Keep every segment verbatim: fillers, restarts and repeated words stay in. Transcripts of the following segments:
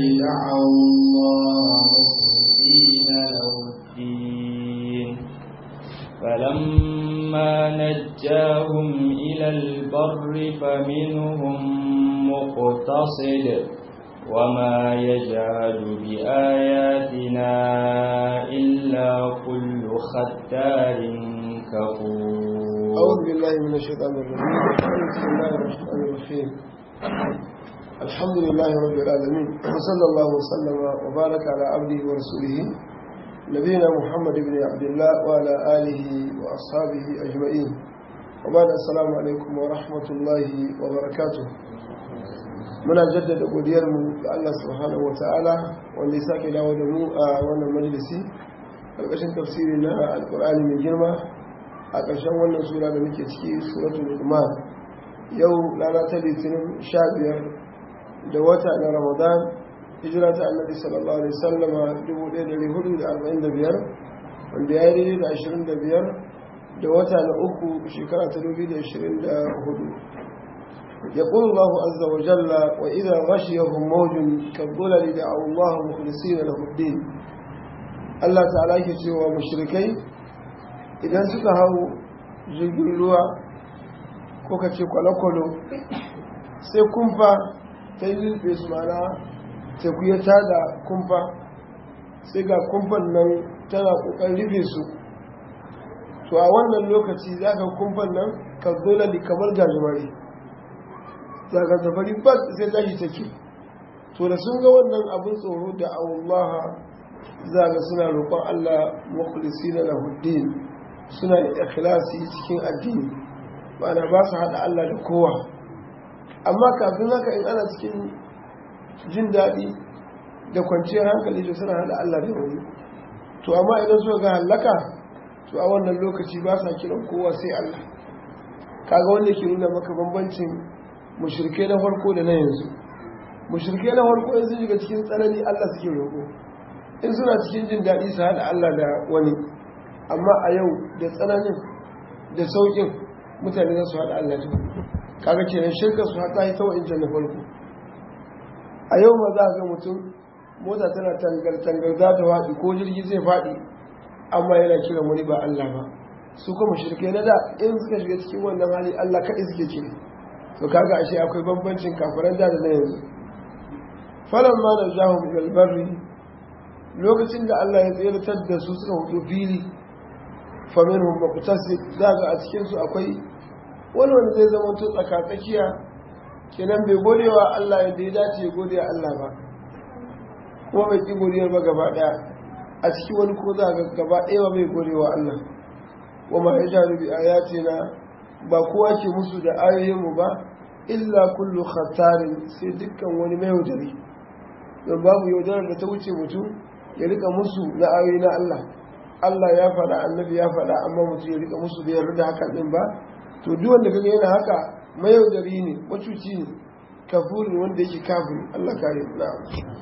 دعوا الله مخلصين له الدين فلما نجاهم إلى البر فمنهم مقتصد وما يجعل بآياتنا إلا كل ختار كفور. أعوذ بالله من الشيطان الرجيم. بسم الله الرحمن الرحيم. الحمد لله رب العالمين، وصلى الله وسلم وبارك على عبده ورسوله نبينا محمد بن عبد الله وعلى آله وأصحابه أجمعين. وبعد السلام عليكم ورحمة الله وبركاته. muna jaddada godiyarmu ga Allah subhanahu wataala wanda ya sake dawo da mu a wannan majalisi ƙarƙashin tafsiri na alƙur'ani mai girma a ƙarshen wannan sura da muke ciki, suratul Luqman. Yau rana ta litinin sha biyar da wata na Ramadan, hijira ta annabi sallallahu alaihi wasallama dubu ɗaya da ɗari hudu da arba'in da biyar, wanda ya yi daidai da ashirin da biyar da wata na uku shekara ta dubu da ashirin da hudu. يقول الله عز وجل وإذا غشيهم موج كالظلل دعوا الله مخلصين له الدين. الله تعالى يكتوى مشركي إذا سكهوا jirgin ruwa ko ka ce kwalokwalo sai kumfa ta yi zurfe su mana teku ya tada kumfa sai ga kumfan nan tana kokarin rufe su, to a wannan lokaci za ka kumfan nan ka zolali kamar gajimare za ka zafari ba sai tashi take. To da sun ga wannan abin tsoro da Allah za ga suna roƙon Allah mukhlisina lahu din, suna da ikhlasi cikin addini, ma'ana ba su haɗa Allah da kowa. Amma kafin haka in ana cikin jin daɗi da kwanciyar hankali da suna haɗa Allah da wani. To amma idan suka ga halaka, to a wannan lokaci ba sa kiran kowa sai Allah. Kaga wanda ke nuna maka bambancin mushrike na farko da na yanzu. Mushrike na farko in sun shiga cikin tsanani Allah suke roƙo, in suna cikin jin daɗi su haɗa Allah da wani. Amma a yau da tsananin da sauƙin mutane za su haɗa Allah ta. Kaga kenan shirka su haɗa ta wa'incan na farko. A yau ma za a ga mutum mota tana tangar-tangar za ta faɗi ko jirgi zai faɗi, amma yana kiran wani ba Allah ba. Su kuma shirkai na da in suka shiga cikin wannan hali Allah kaɗai suke kira. To kaga ashe akwai bambancin kafiran da da na yanzu. Falan ma da jahum ilal barri, lokacin da Allah ya tsayar da su suka hudu fili, faminhum muqtasid, zaga a cikin su akwai wani wanda zai zama to tsakatsakiya, kenan bai godewa Allah yadda ya dace ya gode Allah ba, kuma bai ki godiyar ba gaba daya. A cikin wani ko za ga gaba daya ba bai godewa Allah. Wa ma yajaru bi ayatina, ba kowa ke musu da ayoyin mu ba illa kullu khattarin, sai dukkan wani mai yaudari. Don babu yaudarar da ta wuce mutum ya rika musu na ayoyi na Allah. Allah ya faɗa, annabi ya faɗa, amma mutum ya rika musu da yarda da hakan din ba. To duk wanda kaga yana haka mayaudari ne, macuci ne, kafuri wanda yake kafiri. Allah kare mu. Na'am.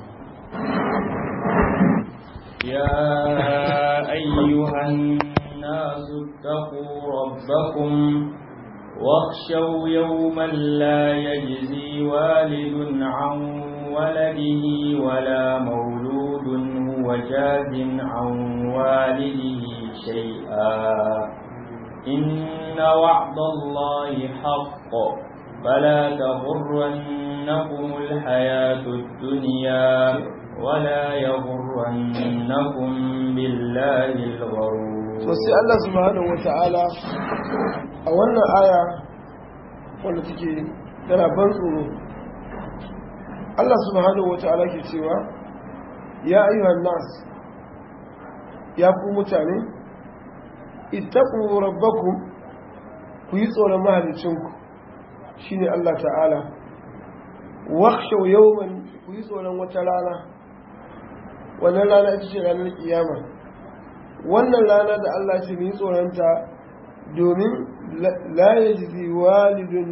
Ya ayyuhan nasu taqu rabbakum واخشوا يوما لا يجزي والد عن ولده ولا مولود هو جاز عن والده شيئا إن وعد الله حق فلا تغرنكم الحياة الدنيا ولا يغرنكم بالله الغرور. sai Allah subhanahu wata'ala a wannan aya wanda take tana ban tsoro, Allah subhanahu wata'ala ke cewa ya ayyuhan nas, ya ku mutane, ittaqu rabbakum, ku yi tsoron mahalicinku shine Allah ta'ala, wakhshaw yawman, ku yi tsoron wata rana, wannan rana ita ce ranar kiyama. Wannan rana da Allah ce mu yi tsoronta, domin la yajzi walidun,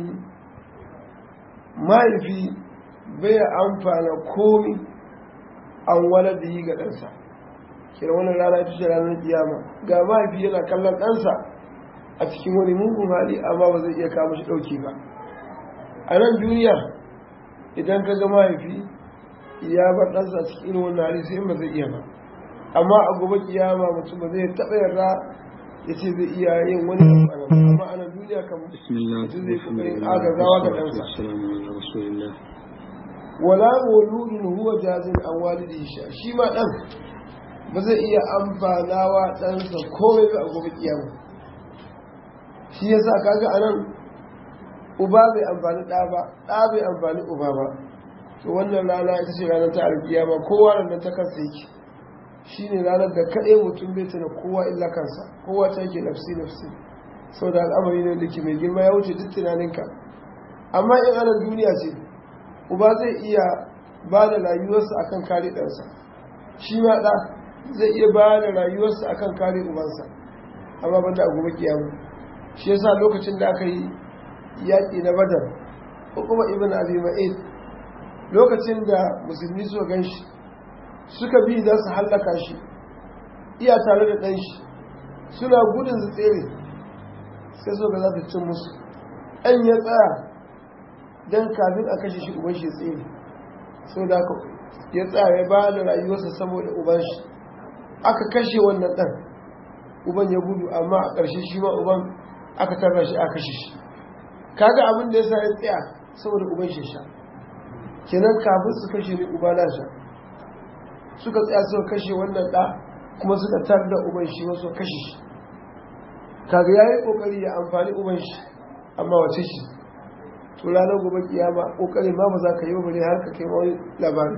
mahaifi bai amfana komi an waladihi ga ɗansa. Kira wannan rana ita ce ranar kiyama, ga mahaifi yana kallon ɗansa a cikin wani mugun hali amma ba zai iya kama shi ɗauki ba. A nan duniya idan ka ga mahaifi ya bar ɗansa a cikin irin wannan hali sai in ba zai iya ba amma a gobe kiyama mutum ba zai taɓa yarda ya ce zai iya yin wani abu amma ana duniya kan mutum zai kokarin agazawa ga ɗansa wala mauludun huwa jazin an walidi shi ma ɗan ba zai iya amfanawa ɗansa komai ba a gobe kiyama shi yasa kaga anan uba bai amfani ɗa ba ɗa bai amfani uba ba to wannan rana ita ce ranar ta alkiyama kowa ranar ta kansa yake shi ne ranar da kaɗai mutum bai tana kowa illa kansa kowa ta yake nafsi nafsi sau da al'amari ne da ke mai girma ya wuce duk tunaninka amma in ana duniya ce uba zai iya ba da rayuwarsa akan kare ɗansa shi ma ɗa zai iya ba da rayuwarsa akan kare ubansa amma ban da gobe kiyama shi yasa lokacin da aka yi yaƙi na badar ko kuma ibn abi ma'id lokacin da musulmi suka gan shi suka bi za su hallaka shi iya tare da ɗan shi suna gudun su tsere sai suka za ta cin musu ɗan ya tsaya don kafin a kashe shi uban shi ya tsere sau da aka ya tsaya ya ba da rayuwarsa saboda uban shi aka kashe wannan ɗan uban ya gudu amma a ƙarshe shi ma uban aka tarra shi aka kashe shi kaga abin da ya sa ya tsaya saboda uban shi sha kenan kafin su kashe ni uba na sha suka tsaya suka kashe wannan ɗa kuma suka tar da uban shi wasu kashe shi kaga ya yi ƙoƙari ya amfani uban shi amma wace shi to ranar gobe kiyama ƙoƙari ma ba za ka yi ba bare har ka kai wani labari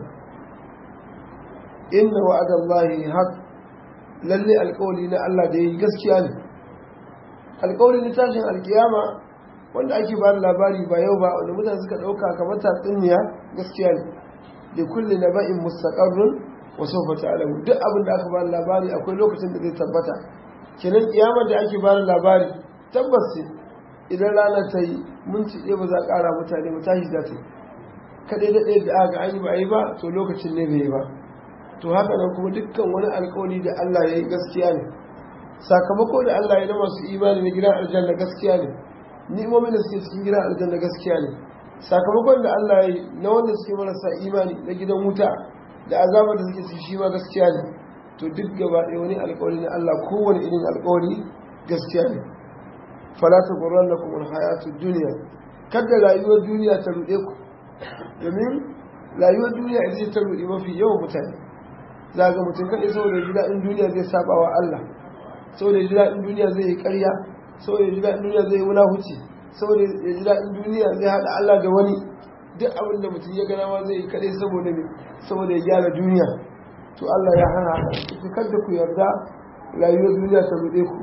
inna wa'adallahi haq lalle alƙawari na Allah da yayi gaskiya ne alƙawari na tashin alkiyama wanda ake ba da labari ba yau ba wanda mutane suka ɗauka kamar tatsuniya gaskiya ne da kulle na ba'in mustaqarrun wa sawfa ta'lamu duk abin da aka ba da labari akwai lokacin da zai tabbata kenan kiyamar da ake ba da labari tabbas ce idan ranar ta yi minti ɗaya ba za a ƙara mutane ba tashi za ta yi kaɗai da ɗaya da aka an yi ba a yi ba to lokacin ne bai yi ba to haka nan kuma dukkan wani alƙawari da Allah ya yi gaskiya ne sakamako da Allah ya na masu imani na gidan aljanna gaskiya ne ni'imomin da suke cikin gidan aljanna gaskiya ne sakamakon da Allah ya yi na wanda suke marasa imani na gidan wuta da azabar da suke ciki shi ma gaskiya ne to duk gaba ɗaya wani alƙawari na Allah kowane irin alƙawari gaskiya ne fala ta gurran lakum alhayatu dunya kada rayuwar duniya ta ruɗe ku domin rayuwar duniya ita ce ta ruɗe mafi yawan mutane za ga mutum kaɗai saboda ji daɗin duniya zai saba wa Allah saboda ji daɗin duniya zai yi ƙarya saboda ji daɗin duniya zai yi huci saboda ya ji daɗin duniya zai haɗa Allah da wani duk abin da mutum ya gana ma zai yi kaɗai saboda ne saboda ya gyara duniya to Allah ya hana ku kada ku yarda rayuwar duniya ta ruɗe ku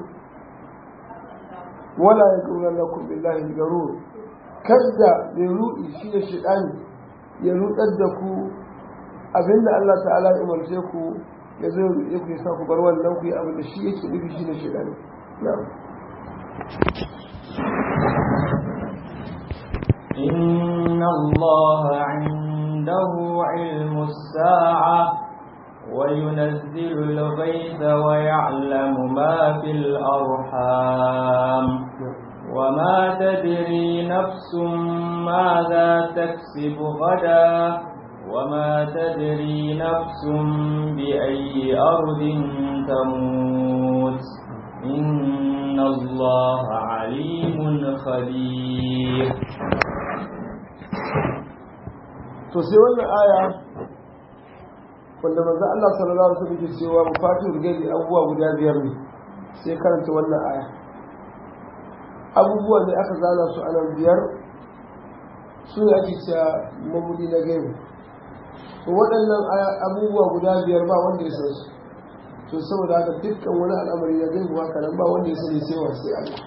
wala ya ƙura lakum billahi garur kada mai ruɗi shi ne shaɗani ya ruɗar da ku abinda Allah ta'ala ya umarce ku ya zo ya ruɗe ku ya sa ku bar wannan ku yi abin da shi yake nufi shi ne shaɗani na'am إن الله عنده علم الساعة وينزل الغيث ويعلم ما في الأرحام وما تدري نفس ماذا تكسب غدا وما تدري نفس بأي أرض تموت إن الله عليم خبير. تسوى الآية wanda manzo Allah sallallahu alaihi wasallam yake cewa mafatihul gaibi abubuwa guda biyar ne sai karanta wannan aya abubuwa da aka zana su anan biyar su ne ake cewa mabudi na gaibi to waɗannan abubuwa guda biyar ba wanda ya san su to saboda haka dukkan wani al'amari na gaibi haka nan ba wanda ya sani sai wa sai Allah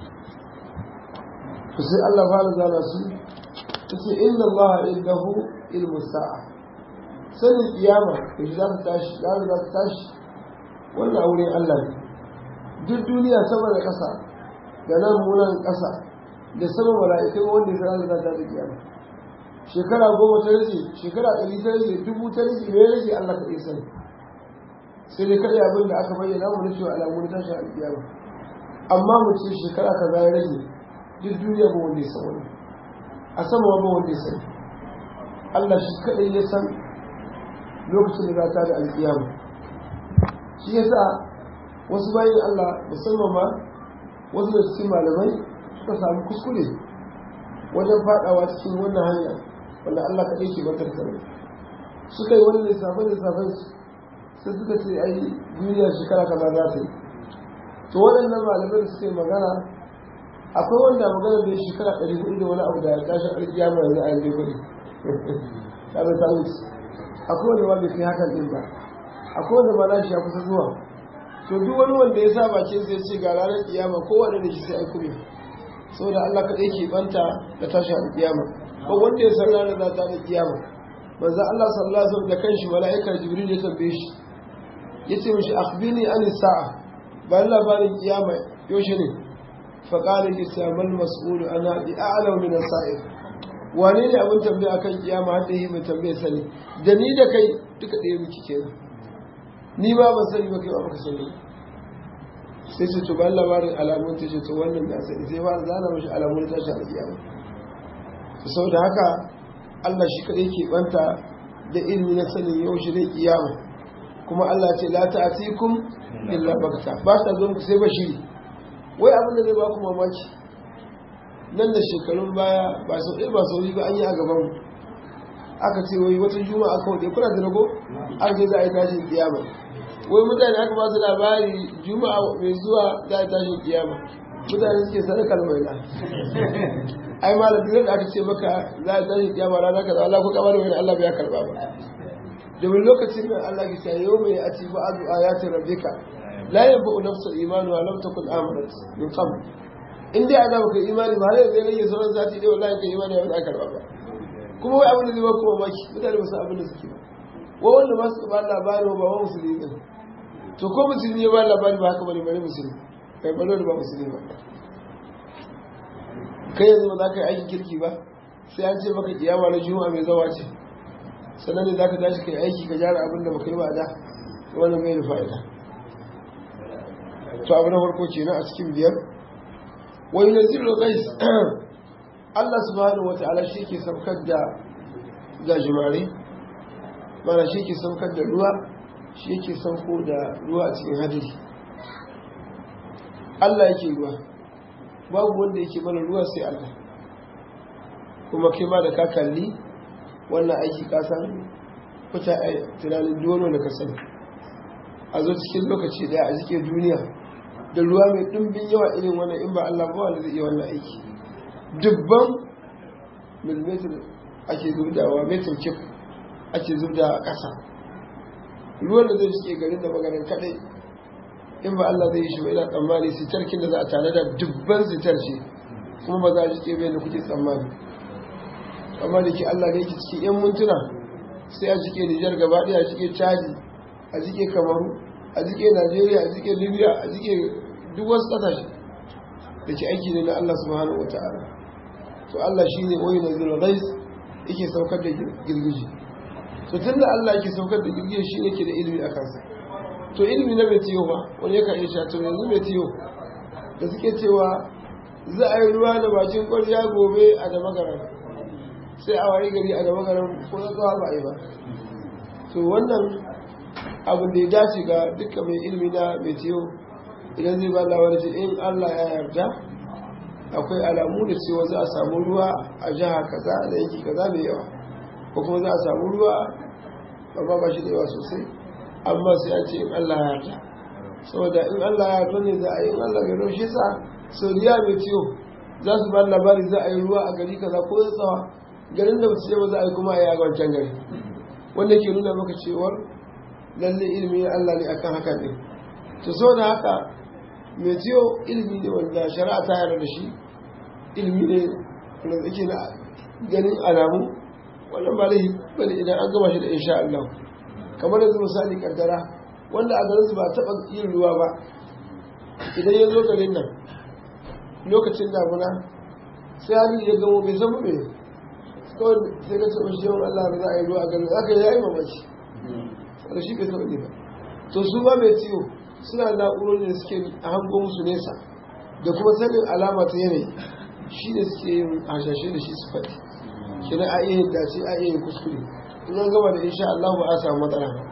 to sai Allah fara zana su yace inna Allah indahu ilmu sa'a sanin kiyama da shi za ta tashi za ta tashi wannan aure Allah ne duk duniya sama da ƙasa da nan munan ƙasa da sama mala'ikai wanda ya sanar da ta da kiyama shekara goma ta rage shekara ɗari ta rage dubu ta rage me rage Allah ka iya sani sai dai kaɗai abin da aka bayyana mu na cewa alamu na tashi alkiyama amma mu ce shekara kaza ya rage duk duniya ba wanda ya san wani a sama ba wanda ya sani Allah shi kaɗai ya san lokacin da za ta da alƙiyama. Shi yasa wasu bayan Allah musamman ma wasu da cikin malamai suka samu kuskure wajen faɗawa cikin wannan hanya wanda Allah kaɗai ke bantar sarari. Suka yi wani lissafin-lissafin sai suka ce ai duniya shekara kaza za ta yi. To waɗannan malamai da suka yi magana akwai wanda magana da shekara ɗari hudu da wani abu da ya tashin alƙiyama yanzu a yanzu kuɗi. Kaga ta wuce. Akwai wanda ma bai kai hakan ɗin ba. Akwai wanda ma nashi ya kusa zuwa. To duk wani wanda ya sa bakin sai ce ga ranar kiyama kowane da shi sai ai kuɗi. Saboda Allah kaɗai ke banta da tashin alƙiyama. Ko wanda ya san ranar za ta da kiyama. Manzo Allah sallallahu alaihi wasallam da kanshi mala'ikar Jibril ya tambaye shi. Yace mishi akhbirni an sa'a. Bayan labarin kiyama yaushe ne? Fa qala li samal mas'ul ana bi a'lamu min as-sa'il. Wane ne abin tambaya akan kiyama har da yi mai tambaye sani? Da ni da kai duka ɗaya miki kenan. Ni ba ban sani ba kai ba baka sani. Sai ce to bayan labarin alamun ta ce to wannan na sani sai ba zana mishi alamun ta shi a kiyama. Saboda haka Allah shi kadai ke banta da ilmi na sanin yaushe ne kiyama. Kuma Allah ce la ta'atikum illa bagta ba ta zo muku sai bashiri. Wai abin da zai ba ku mamaki nan da shekarun baya ba sau ɗaya ba sau biyu ba an yi a gaban mu aka ce wai wata juma'a aka wuce kuna da rago an ce za a yi tashin kiyama. Wai mutane aka ba su labari juma'a mai zuwa za a yi tashin kiyama. Mutane suke sadakar maila. Ai malam duk da aka ce maka za a yi tashin kiyama rana kaza Allah ko kamar wani Allah bai karba ba. Domin lokacin da Allah ya ce yau mai ati ba'adu ayatin rabbika la yanfa'u nafsan imanuha lam takun amanat min qabl. In dai ana maka imani ba har yanzu rage sauran sati dai wallahi kai imani ba za karba ba. Kuma wai abin da zai ba kuma maki mutane ba su abin da suke ba. Wai wanda ba su ba labari ba ba musulmi ne. To ko musulmi ya ba labari ba haka bane bane musulmi. Kai balo da ba musulmi ba. Kai yanzu ba za ka yi aikin kirki ba sai an ce maka kiyama na juma'a mai zawa ce. Sannan ne za ka tashi ka yi aiki ka gyara abin da baka yi ba da wannan bai da fa'ida. To abu na farko kenan a cikin biyar wa yunzilu ghais Allah subhanahu wata'ala shi ke saukar da gajimare mana shi ke saukar da ruwa shi yake sauko da ruwa a cikin hadiri. Allah yake ruwa babu wanda yake mana ruwa sai Allah. Kuma kai ma da ka kalli wannan aiki kasan fita a tunanin dono da ka sani a zo cikin lokaci daya a cikin duniya da ruwa mai ɗumbin yawa irin wannan in ba Allah ba wanda zai iya wannan aiki. Dubban millimeter ake zubdawa metar kif ake zubda a ƙasa. Ruwan da zai cike garin da maganin kaɗai in ba Allah zai yi shi ba ina tsammani sitarkin da za a tare da dubban sitar ce kuma ba za a jike bai da kuke tsammani. Amma da ke Allah ne ke cikin 'yan mintuna sai a jike Nijar gaba ɗaya a jike Chadi a jike Kamaru a jike Najeriya a jike Libya a jike duk wasu ƙasashe da ke aiki ne na Allah subhanahu wata'ala. To Allah shi ne wani na zira rais yake saukar da girgiji. To tun da Allah yake saukar da girgiji shi ne ke da ilimi a kansa. To ilimi na metiyo ba wani yakan iya sha to yanzu metiyo da suke cewa za a yi ruwa da bakin ƙwarya gobe a da magaran sai a wayi gari a da magaran ko na tsawa ba a yi ba. To wannan abin da ya dace ga dukkan mai ilimi na metiyo idan zai ba labarin ce in Allah ya yarda akwai alamu da cewa za a samu ruwa a jiha kaza da yanki kaza mai yawa ko kuma za a samu ruwa amma ba shi da yawa sosai amma sai a ce in Allah ya yarda saboda in Allah ya yarda ne za a yi in Allah bai roshe sa sauriya mai ciwo za su ba labari za a yi ruwa a gari kaza ko ya tsawa garin da mutu ba za a yi kuma a yi a wancan gari wanda ke nuna maka cewar lalle ilimi Allah ne akan haka ne. To saboda haka mai ciwo ilimi ne wanda shari'a ta yarda da shi ilimi ne wanda yake na ganin alamu wannan ba laifi bane idan an gama shi da insha Allah. Kamar yanzu misali kaddara wanda a garin su ba taɓa yin ruwa ba idan ya zo garin nan lokacin damuna sai hali ya gamo bai zama mai kawai sai ka taɓa shi yawan Allah da za a yi ruwa a garin aka yi yayi mamaci wanda shi bai taɓa ne ba. To su ba mai ciwo suna na'urori da suke a hango musu nesa da kuma sanin alama ta yanayi shi ne suke yin hashashe da shi su faɗi kina a iya yin dace a iya yin kuskure. in an gama da insha Allah ba a samu matsala ba.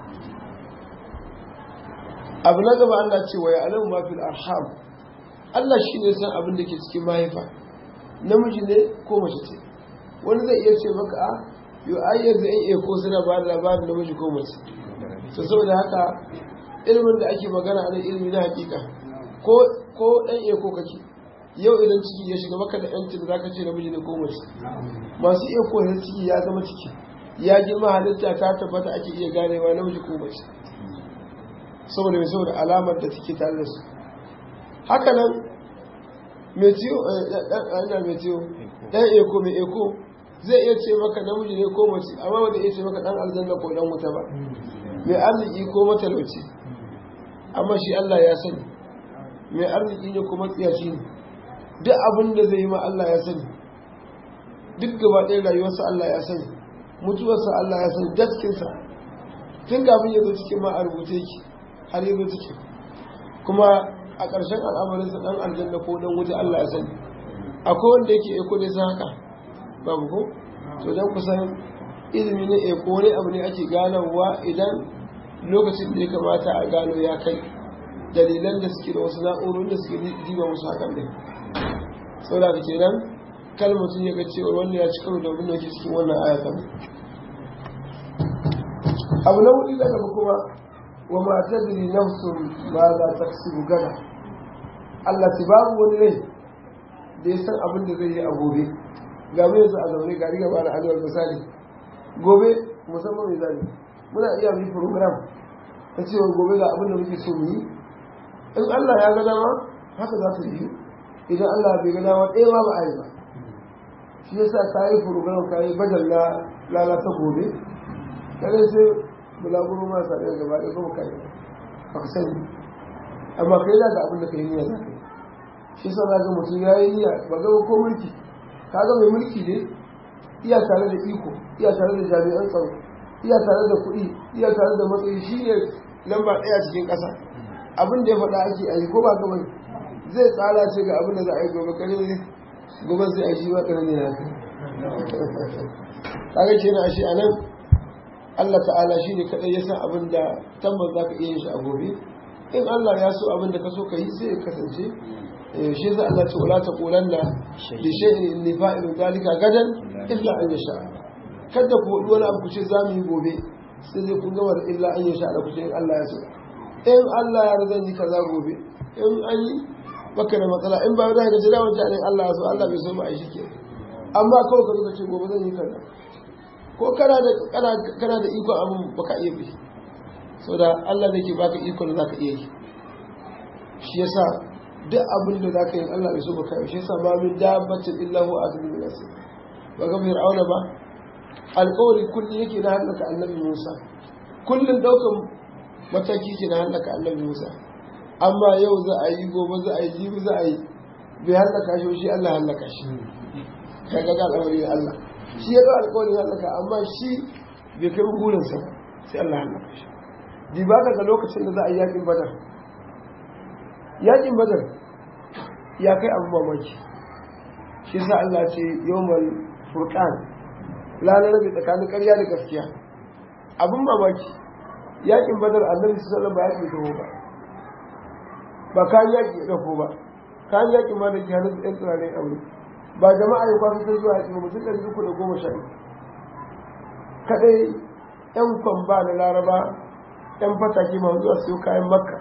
Abu na gaba Allah ce wa ya'lamu ma fil arham, Allah shi ne san abin da ke cikin mahaifa, namiji ne ko mace ce. Wani zai iya ce maka a yau ayyar da iya ko suna ba da labarin namiji ko mace. To saboda haka ilimin da ake magana a nan ilimi na hakika ko ko dan iya ko kake yau idan ciki ya shiga maka da yancin da zaka ce namiji ne ko mace. Masu iya ko ciki ya zama ciki ya girma halitta ta tabbata ake iya ganewa namiji ko mace. Saboda mai saboda alamar da take tare da su. Haka nan mai ciwo ɗan mai ciwo ɗan eko mai eko zai iya ce maka namiji ne ko mace, amma wanda iya ce maka ɗan aljanna ko ɗan wuta ba, mai arziki ko matalauci, amma shi Allah ya sani. Mai arziki ne kuma tsiyaci ne, duk abin da zai yi ma Allah ya sani, duk gaba ɗaya rayuwarsa Allah ya sani, mutuwarsa Allah ya sani, gaskinsa tun kafin ya zo cikin ma a rubuce ki har yi zo ciki, kuma a ƙarshen al'amarinsa ɗan aljanna ko ɗan wuta Allah ya sani. Akwai wanda yake eko ne sa haka babu ko? To don kusan ilimi na eko wani abu ne ake ganowa idan lokacin da ya kamata a gano ya kai, dalilan da suke da wasu na'urorin da suke diba musu hakan ne. Sau da ke nan kalmatin ya ga cewa wannan ya ci karo da abin da ke cikin wannan ayatan. Abu na hudu daga kuma wa ma tadri nafsun ma za taksibu gada. Allah ta babu wani rai da ya san abin da zai yi a gobe. Ga mu yanzu a zaune gari gaba da alwar misali gobe musamman mai zani muna iya yi program ta cewa gobe ga abin da muke so mu yi. In Allah ya ga dama haka za ta yi, idan Allah bai ga dama ɗaya ma ba a yi ba. Shi yasa ka yi program ka yi badal na lalata gobe kare sai bulaguro ma sa ɗaya gaba ɗaya kuma kai ba ka sani, amma kai da abin da ka yi niyya za ka yi. Shi sa za ga mutum ya yi niyya ba gaba ko mulki, ka ga mai mulki ne iya tare da iko, iya tare da jami'an tsaro, iya tare da kuɗi, iya tare da matsayi, shi ne lamba ɗaya cikin ƙasa. Abin da ya faɗa ake a yi ko ba gaba zai tsara ce ga abin da za a yi gobe kare ne gobe sai a shi ba ƙarni na kai. Kaga kenan ashe a nan Allah ta'ala shi ne kaɗai ya san abin da tabbas za ka iya yin shi a gobe. In Allah ya so abin da ka so ka yi sai ya kasance. Shi za Allah ce wala ta ƙulan na da shi'in inni fa'ilun dalika gadan illa an ya sha. Kada ku wani abu ku ce za mu yi gobe sai zai kun gama da illa an ya sha da ku ce in Allah ya so. In Allah ya zan yi kaza gobe, in an yi baka da matsala, in ba da ka ce da wancan in Allah ya so Allah bai so ba a yi shi ke. Amma kawai ka zo ka ce gobe zan yi kaza. Ko kana da kana kana da iko abin baka iya bi, saboda Allah ne ke baka iko da zaka iya yi. Shi yasa duk abin da zaka yi Allah bai so baka yi. Shi yasa ma min dabbatin illa huwa akhidhu bi nafsi. Ba ga Fir'auna ba alƙawari kullum yake na halaka Annabi Musa, kullum daukan mataki ke na halaka Annabi Musa, amma yau za a yi gobe za a yi jibi za a yi bai halaka shi shi Allah halaka shi. Kaga ga al'amari da Allah shi ya ga alƙawarin halaka, amma shi bai kai burinsa ba sai Allah halaka shi. Di ba daga lokacin da za a yi yakin Badar, yakin Badar ya kai abu mamaki. Shi sa Allah ce yawmal furqan, ranar rabe tsakanin ƙarya da gaskiya. Abin mamaki yakin Badar Annabi sallallahu alaihi wasallam ba yaki da ba ba kan yaki da ko ba kan yaki ma da jihar ɗan tsare aure ba jama'a ya kwaso sai zuwa yaki mutum ɗari uku da goma sha kadai ƴan kwamba da Laraba ƴan fataki ma zuwa siyo kayan Makka.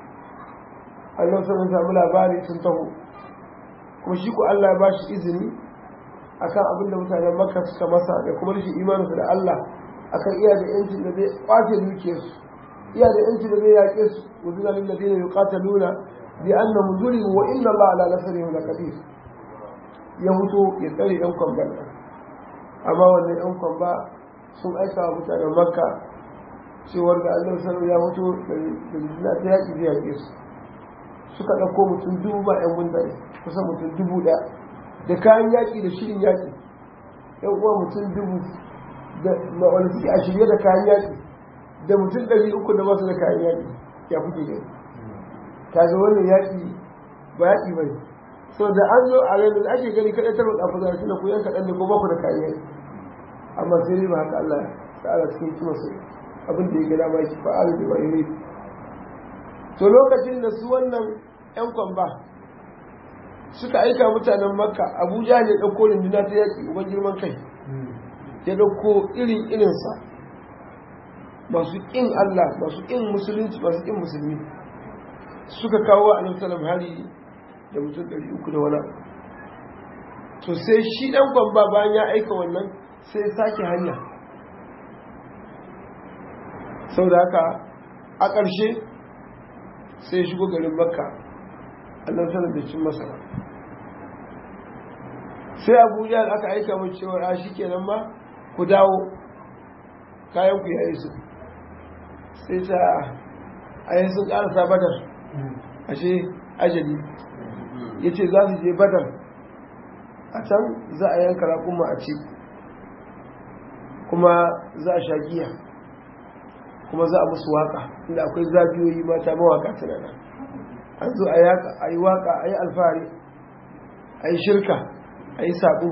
Allah sun samu labari sun taho, kuma shi ko Allah ya ba shi izini akan abin da mutanen Makka suka masa da kuma rashin imaninsu da Allah akan iya da yancin da zai kwace dukiyarsu, iya da yancin da zai yaƙe su. wazina lil ladina yuqataluna bi annahum zulimu wa inna Allah ala nasrihim laqadir. Ya mutu ya tsare ɗan kwamban nan, amma wannan ɗan kwamba sun aika wa mutanen Makka cewar da Allah sallallahu ya mutu da jina ta yaƙi zai yaƙe su. Suka ɗauko mutum dubu ba ƴan gundare, kusan mutum dubu ɗaya da kayan yaƙi da shirin yaƙi. Ƴan uwa mutum dubu da wani suke a shirye da kayan yaƙi da mutum ɗari uku da masu da kayan yaƙi ya kuke gani. Kaga wannan yaƙi ba yaƙi ba ne. So da an zo a ranar ake gani kaɗai ta roƙa fuzar shi na ku yan kaɗan ne ko ba ku da kayan yaƙi. Amma sai dai ba haka Allah ta'ala cikin kuma su abin da ya gada ma yake fa'alu da bayyane. To lokacin da su wannan ‘yan kwamba suka aika mutanen Makka, Abuja ne ɗauko rinduna ta yaƙi uban girman kai, ya ɗauko irin irinsa masu ƙin Allah, masu ƙin musulunci, masu ƙin musulmi, suka kawo a nan hari da mutum ɗari uku da wani. To sai shi ɗan kwamba bayan ya aika wannan sai sake hanya. Sau da haka a ƙarshe sai shigo garin Makka, Allah sanar da cin masa. Sai Abuja da aka aika mun cewa a shi kenan ma ku dawo kayan ku yayi su. Sai ta ayi sun ƙarasa Badar, ashe ajali ya ce za su je Badar, a can za a yanka raƙuma a ci, kuma za a sha giya, kuma za a musu waka inda akwai zabiyoyi mata mawaka tunana, an zo a yi waka, a yi alfahari, a yi shirka, a yi saɓo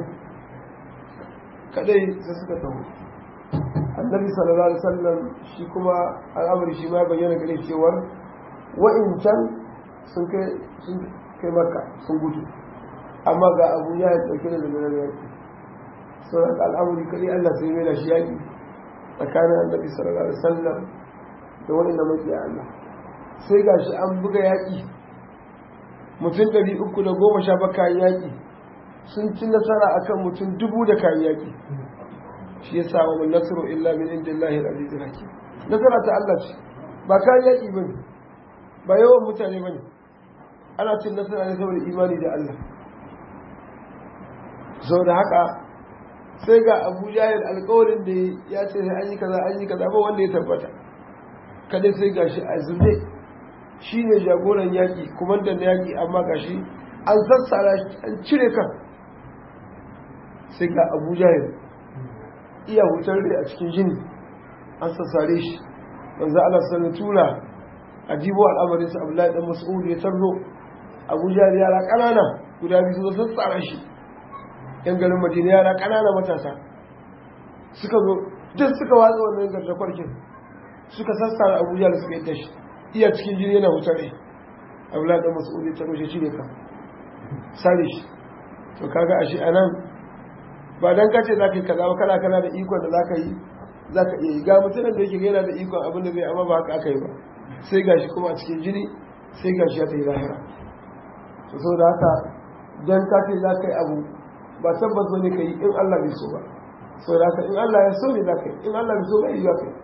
kadai sai suka taho. Annabi sallallahu alaihi wasallam shi kuma al'amari shi ma bayyana gare cewar wa'incan sun kai Makka sun gudu, amma ga Abu ya dauke da lamarin yaki. Sauran al'amari kadai Allah sai mai da shi yaki tsakanin Annabi sallallahu alaihi wasallam da wani na makiya Allah. Sai gashi an buga yaki mutum ɗari uku da goma sha bakwai yaki sun ci nasara akan mutum dubu da kayan yaki. Shi ya sa wa mun nasaru illa min indillahi al-azizul hakim. Nasara ta Allah ce, ba kayan yaki bane, ba yawan mutane bane. Ana cin nasara ne saboda imani da Allah. Saboda haka sai ga Abu Jahil alƙawarin da ya ce sai an yi kaza an yi kaza ba wanda ya tabbata. Kada sai gashi a zube shi ne jagoran yaƙi, kumandan yaƙi, amma gashi an sassara an cire kan. Sai ga Abu Jahil iya hutar da a cikin jini an sassare shi. Manzo Allah sallallahu tura a jibo al'amarin sa Abdullahi dan Mas'ud ya tarro Abu Jahil yara kanana guda biyu su sassara shi. Yan garin Madina yara kanana matasa suka zo duk suka watsa wannan garjakwarkin suka sassara Abu Jahil suka yi shi iya cikin jini yana hutar da Abdullahi dan Mas'ud ya tarro shi ne ka sare shi. To kaga ashe anan ba dan kace za ka yi kaza ba kana kana da ikon da za ka yi za ka iya yi. Ga mutumin da yake yana da ikon abin da zai amma ba haka aka yi ba, sai gashi kuma a cikin jini sai gashi ya ta yi lahira. to so da haka dan kace za ka yi abu ba tabbas bane ka yi in Allah bai so ba. So da haka in Allah ya so ne za ka yi, in Allah bai so ba yi za ka yi.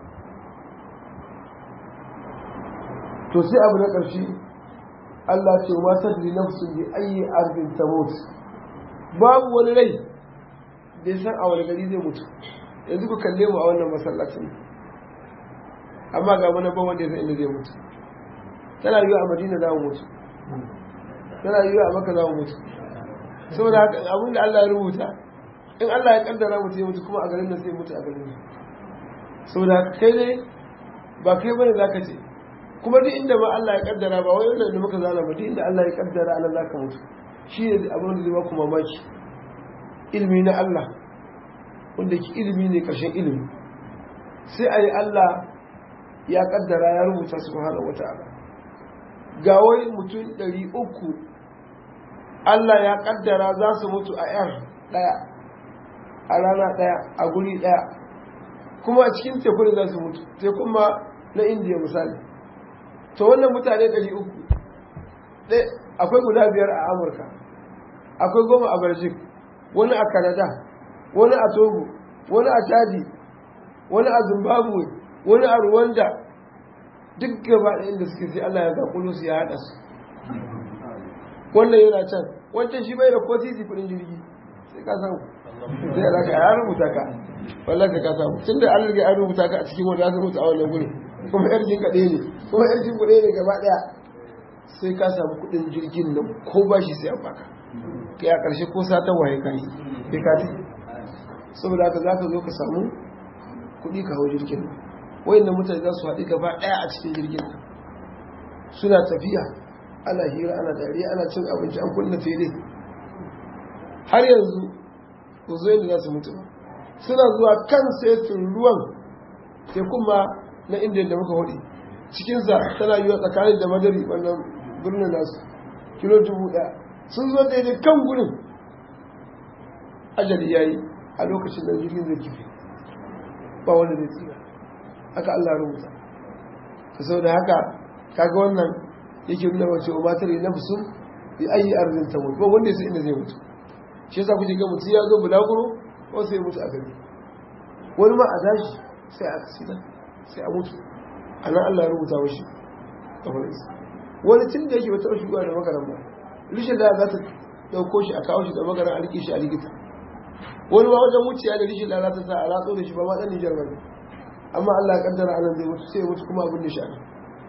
to sai abu na ƙarshe Allah ce ma tadri nafsun bi ayyi ardin tamut, babu wani rai da ya san a wani gari zai mutu. Yanzu ku kalle mu a wannan masallacin, amma ga wani ban wanda ya san inda zai mutu. Tana yiwa a Madina za mu mutu, tana yiwa a Makka za mu mutu. Saboda haka abin da Allah ya rubuta, in Allah ya kaddara mutu ya mutu kuma a garin nan sai mutu a garin nan. Saboda haka kai ne ba kai bane zaka ce, kuma duk inda ma Allah ya kaddara ba wai wannan da muka zana ba, duk inda Allah ya kaddara Allah zaka mutu. Shi ne abin da zai ba ku mamaki, ilimi na Allah wanda ke ilimi ne ƙarshen ilimi. Sai a yi Allah ya kaddara ya rubuta subhanahu wata'ala ga wai mutum ɗari uku Allah ya kaddara za su mutu a yar ɗaya, a rana ɗaya, a guri ɗaya, kuma a cikin teku ne za su mutu, tekun ma na Indiya misali. To wannan mutane ɗari uku akwai guda biyar a Amurka, akwai goma a Belgium, wani a Canada, wani a Togo, wani a Chadi, wani a Zimbabwe, wani a Rwanda, duk gaba da inda suke sai Allah ya zaƙulo su ya haɗa su. Wannan yana can, wancan shi bai da ko titi kuɗin jirgi, sai ka samu. Sai Allah ka ya rubuta ka, wallahi ka samu. Tun da Allah ya rubuta ka a cikin wanda za mutu a wannan guri, kuma yar jin kaɗai ne, kuma yar jin kuɗi ne gaba ɗaya. Sai ka samu kuɗin jirgin nan ko ba shi sai an baka. Kai a ƙarshe ko satan waye ka yi, sai ka ta. Saboda haka za ka zo ka samu kuɗi ka hau jirgin nan. Wayannan mutane za su haɗu gaba ɗaya a cikin jirgin nan. Suna tafiya, ana hira, ana dariya, ana cin abinci, an kunna fere. Har yanzu, ku zo yadda za su mutu ba. Suna zuwa kan setin ruwan tekun ma na inda da muka hudu cikinsa tana yiwa tsakanin da madari wannan birnin nasu kilo dubu ɗaya sun zo daidai kan gurin ajali ya yi a lokacin da jirgin zai kifi ba wanda zai tsira haka Allah rubuta ta sau da haka kaga wannan yake nuna wace wa matar yi nafsun bi ayi arzin ta mutu ba wanda ya sai inda zai mutu shi yasa kuke ga mutu ya zo bulaguro ko sai mutu a gari wani ma a dashi sai a kasida sai a mutu a nan Allah ya rubuta mashi kamar isa wani tun da yake wata shigowa da magaran ba rishin da za ta dauko shi a kawo shi da magaran a rike shi a likita wani ma wajen wuciya da rishin da za ta sa a ratso da shi ba ma ɗan Nijar ba ne amma Allah ya kaddara anan zai mutu sai ya mutu kuma abin da shi ana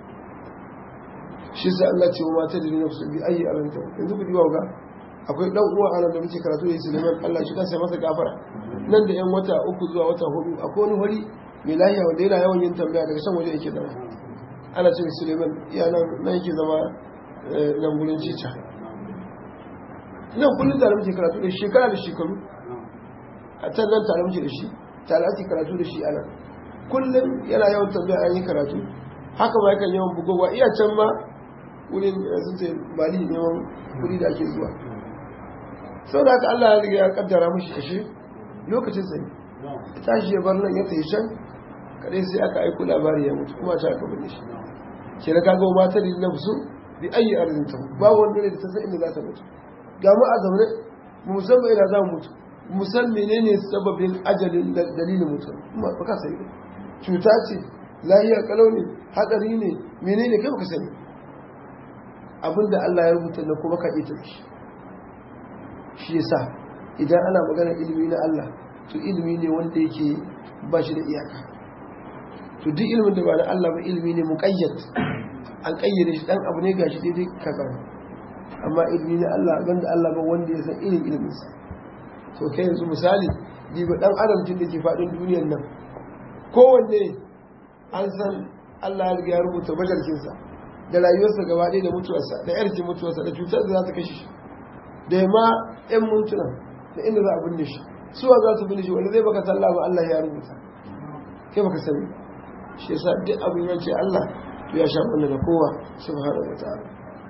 shi sai Allah ce wa mata da nuna su bi ayi aranta yanzu ku diwa ga akwai dan uwa anan da muke karatu da Suleiman Allah shi kansa masa gafara nan da yan wata uku zuwa wata hudu akwai wani wari mai lahiya wanda yana yawan yin tambaya daga san waje yake zama ana ce Suleiman iya nan nan yake zama nan gurin cica nan kullum da muke karatu da shekara da shekaru a can nan tare muke da shi tare ake karatu da shi anan kullum yana yawan tambaya an yi karatu haka ma yakan yawan bugowa iya can ma wurin sun ce bali neman kuri da ake zuwa sau da haka Allah ya riga ya kaddara mashi ashe lokacin sani ya tashi ya bar nan ya tsaye can kadai sai aka aiko labari ya mutu kuma ta aka bude shi ke da kaga mata da na fusu bi ayi arzin ta ba wanda ne da ta san inda za ta mutu ga mu a zaune mu san bai da za mu mutu mu san menene sababin ajalin dalilin mutu kuma ba ka sani cuta ce lahiya kalau ne hadari ne menene kai baka sani abinda Allah ya rubuta na kuma ka ita shi shi yasa idan ana magana ilimi na Allah to ilimi ne wanda yake ba shi da iyaka to duk ilimin da ba na Allah ba ilimi ne muqayyad an kayyade shi dan abu ne gashi daidai kaza amma ilimi na Allah banda Allah ba wanda ya san irin ilimin sa to kai yanzu misali diba dan adam tun da ke fadin duniyar nan kowanne an san Allah ya riga ya rubuta bajarkinsa da rayuwarsa gaba ɗaya da mutuwarsa da yarki mutuwarsa da cutar da za ta kashe shi da ma ‘yan mintuna da inda za a binne shi suwa za su binne shi wanda zai baka sallah ba Allah ya rubuta kai baka sani shi yasa duk abin ya ce Allah to ya sha wanda da kowa subhanahu wa ta'ala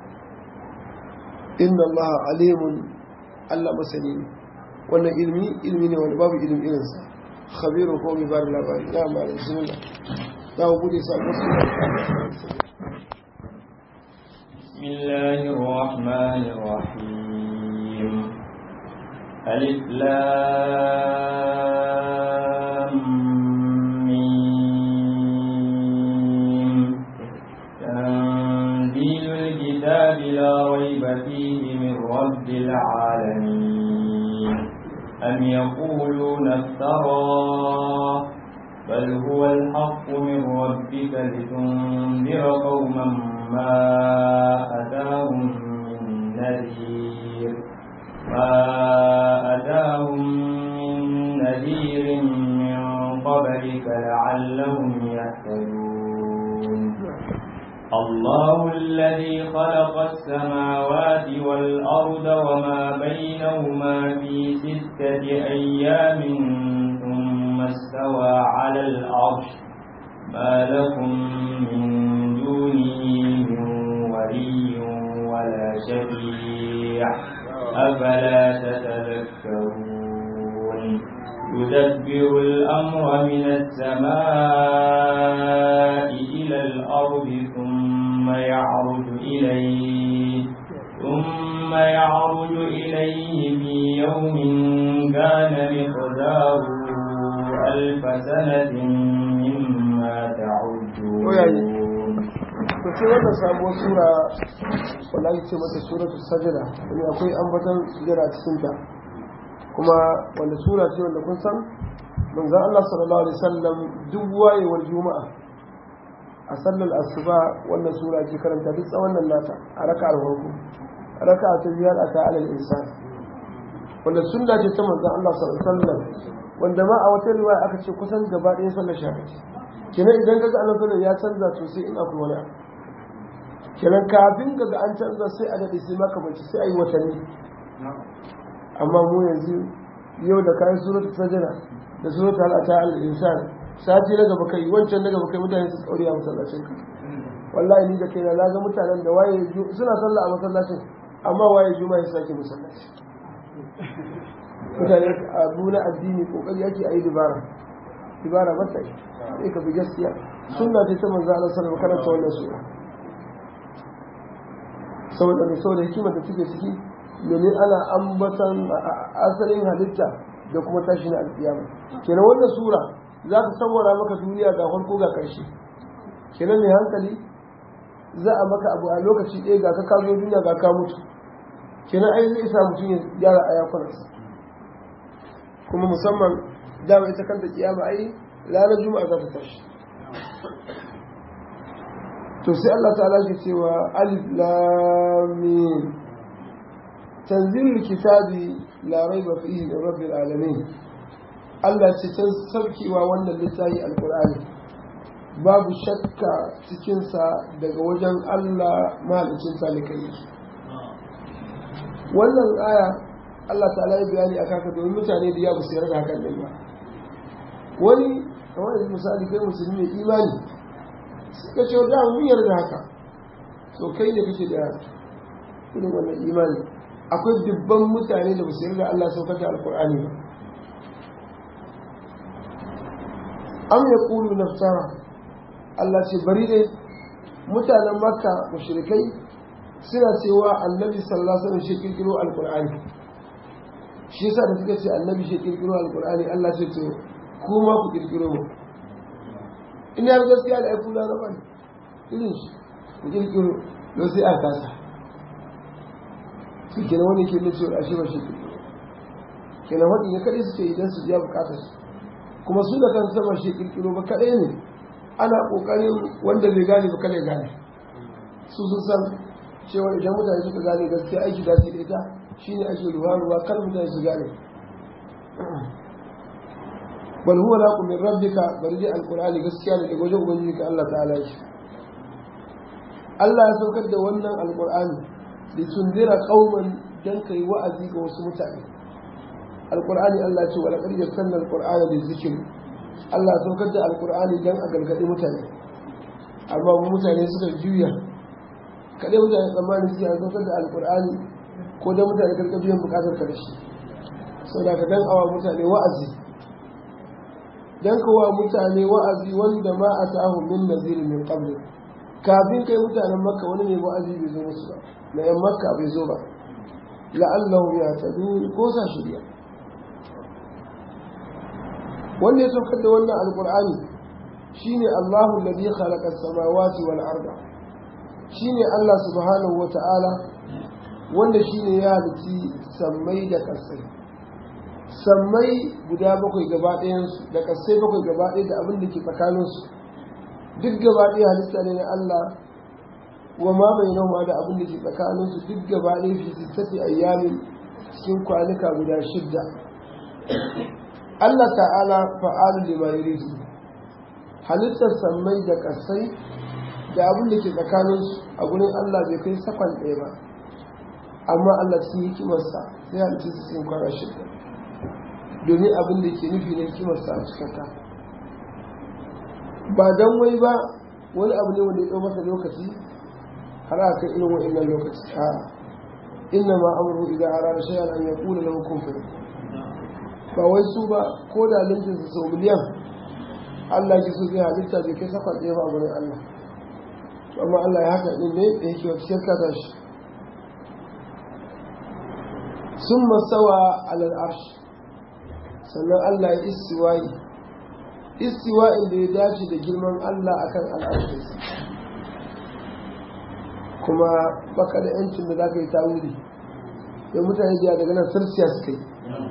inna Allah alimun Allah masani ne wannan ilmi ilmi ne wanda babu ilmi irinsa khabiru ko bi bar labari da ma bismillah da ku bude sabon sura bismillahir rahmanir rahim alif lam mim tanzilul kitabi la rayba fihi min rabbil alamin am yaquluna iftara بل هو الحق من ربك لتنذر قوما ما أتاهم من نذير ما أتاهم من نذير من قبلك لعلهم يهتدون الله الذي خلق السماوات والأرض وما بينهما في ستة أيام ثم استوى على العرش ما لكم من دونه من ولي ولا شفيع أفلا تتذكرون يدبر الأمر من السماء إلى الأرض ثم يعرج إليه ثم يعرج إليه في يوم كان مقداره ألف سنة مما تعدون. Kuce wannan sabuwar sura wanda ake ce mata suratul sajda wani akwai ambaton sujada a cikin ta kuma wanda sura ce wanda kun san manzon Allah sallallahu alaihi wasallam duk wayewar juma'a a sallar asuba wannan sura ce karanta duk tsawon nan nata a raka'ar farko raka'a ta biyar aka alal insan wanda sunna ce ta manzon Allah sallallahu alaihi wasallam wanda ma a wata riwaya aka ce kusan gaba ɗaya sallar shafi kenan idan kaga annabi sallallahu ya canza to sai in akwai wani kenan kafin kaga an canza sai a dade sai maka bace sai ayi watanni amma mu yanzu yau da kayan suratul sajda da suratul al-ata al-insan sati na gaba kai wancan na gaba kai mutane su tsauri a masallacin ka wallahi ni da kaina na ga mutanen da waye suna sallah a masallacin amma waye juma'a ya sake masallaci mutane abu na addini kokari yake ayi dubara dubara ba ta yi ka bi gaskiya sunna ce ta manzo Allah sallallahu alaihi wasallam karanta wannan sura saboda ne saboda hikimar da take ciki domin ana ambatan asalin halitta da kuma tashi na alƙiyama kenan wannan sura za ta saurara maka duniya ga farko ga ƙarshe kenan mai hankali za a maka abu a lokaci ɗaya ga ka kazo duniya ga ka mutu kenan ai zai sa mutum ya gyara a yakunansa kuma musamman dama ita kanta kiyama ai ranar juma'a za ta tashi to sai Allah ta'ala ke cewa alif lam mim tanzilul kitabi la raiba fihi min rabbil alamin Allah ce ta sarkewa wannan littafi alqur'ani babu shakka cikin sa daga wajen Allah mahalicin talikai wannan aya Allah ta'ala ya bayani akan ka domin mutane da ya bu sayar da hakan din ba wani kamar misali kai musulmi mai imani suka ce da mun yarda haka to kai ne kake da irin wannan imani akwai dubban mutane da basu yarda Allah saukar da alqur'ani ba am yaqulu naftara Allah ce bari ne mutanen makka mushrikai suna cewa annabi sallallahu alaihi wasallam shi kirkiro alqur'ani shi yasa da suka ce annabi shi kirkiro alqur'ani Allah ce to kuma ku kirkiro mu in ya gaskiya da aiku laraba ne irin shi ku kirkiro don sai aka kasa su kenan wani ke nufi a shi ba shi kirkiro kenan waɗin ya kaɗai suke idan su biya bukatar su kuma su da kan sama shi kirkiro ba kaɗai ne ana ƙoƙarin wanda bai gane ba kada gane su sun san cewa idan mutane suka gane gaskiya aiki da su da ita shine ake ruwa-ruwa kar mutane su gane bal huwa laqu min rabbika bari alqur'ani gaskiya ne daga wajen ubangiji ka Allah ta'ala shi Allah ya saukar da wannan alqur'ani li tunzira qauman dan kai wa'azi ga wasu mutane alqur'ani Allah ya ce wa laqad yasanna alqur'ana lizikr Allah ya saukar da alqur'ani dan a gargadi mutane amma mutane suka juya kadai mutane tsammanin su ya saukar da alqur'ani ko da mutane karkabiyan bukatar ka da shi saboda ka dan awa mutane wa'azi dan kawo mutane wa'azi wanda ma a sahu min nazir min qabl kafin kai mutanen makka wani ne wa'azi bai zo musu ba na yan makka bai zo ba la'allahu ya tadu ko sa shirya wanda ya saukar da wannan alqur'ani shine Allahu alladhi khalaqa as-samawati wal arda shine Allah subhanahu wa ta'ala wanda shine ya halitti sammai da ƙasai sammai guda bakwai gaba ɗayansu da ƙasai bakwai gaba ɗaya da abin da ke tsakaninsu duk gaba ɗaya halitta ne na Allah wa ma mai nauma da abin da ke tsakaninsu duk gaba ɗaya fi sittati ayyamin cikin kwanuka guda shidda Allah ta'ala fa'alu lima yuridu halittar sammai da ƙasai da abin da ke tsakaninsu a gurin Allah bai kai sakon ɗaya ba amma Allah cikin hikimarsa sai halitta su cikin kwana shidda domin abin da ke nufi na hikimarsa a cikin ta ba don wai ba wani abu ne wanda ya ɗau masa lokaci har a kai irin wa'innan lokaci a inna ma amuru idan a ranar shayar an ya kula na hukumfin ba wai su ba ko da linkin su sau miliyan Allah ke so zai halitta bai kai sakon ɗaya ba a gurin Allah amma Allah ya haka ɗin ne da yake wata shirka ta shi sun masawa alal arshi sannan Allah ya istiwa'i istiwa'in da ya dace da girman Allah akan al'arshinsa kuma baka da yancin da za ka yi tawili da mutane jiya daga nan sarsiya suka yi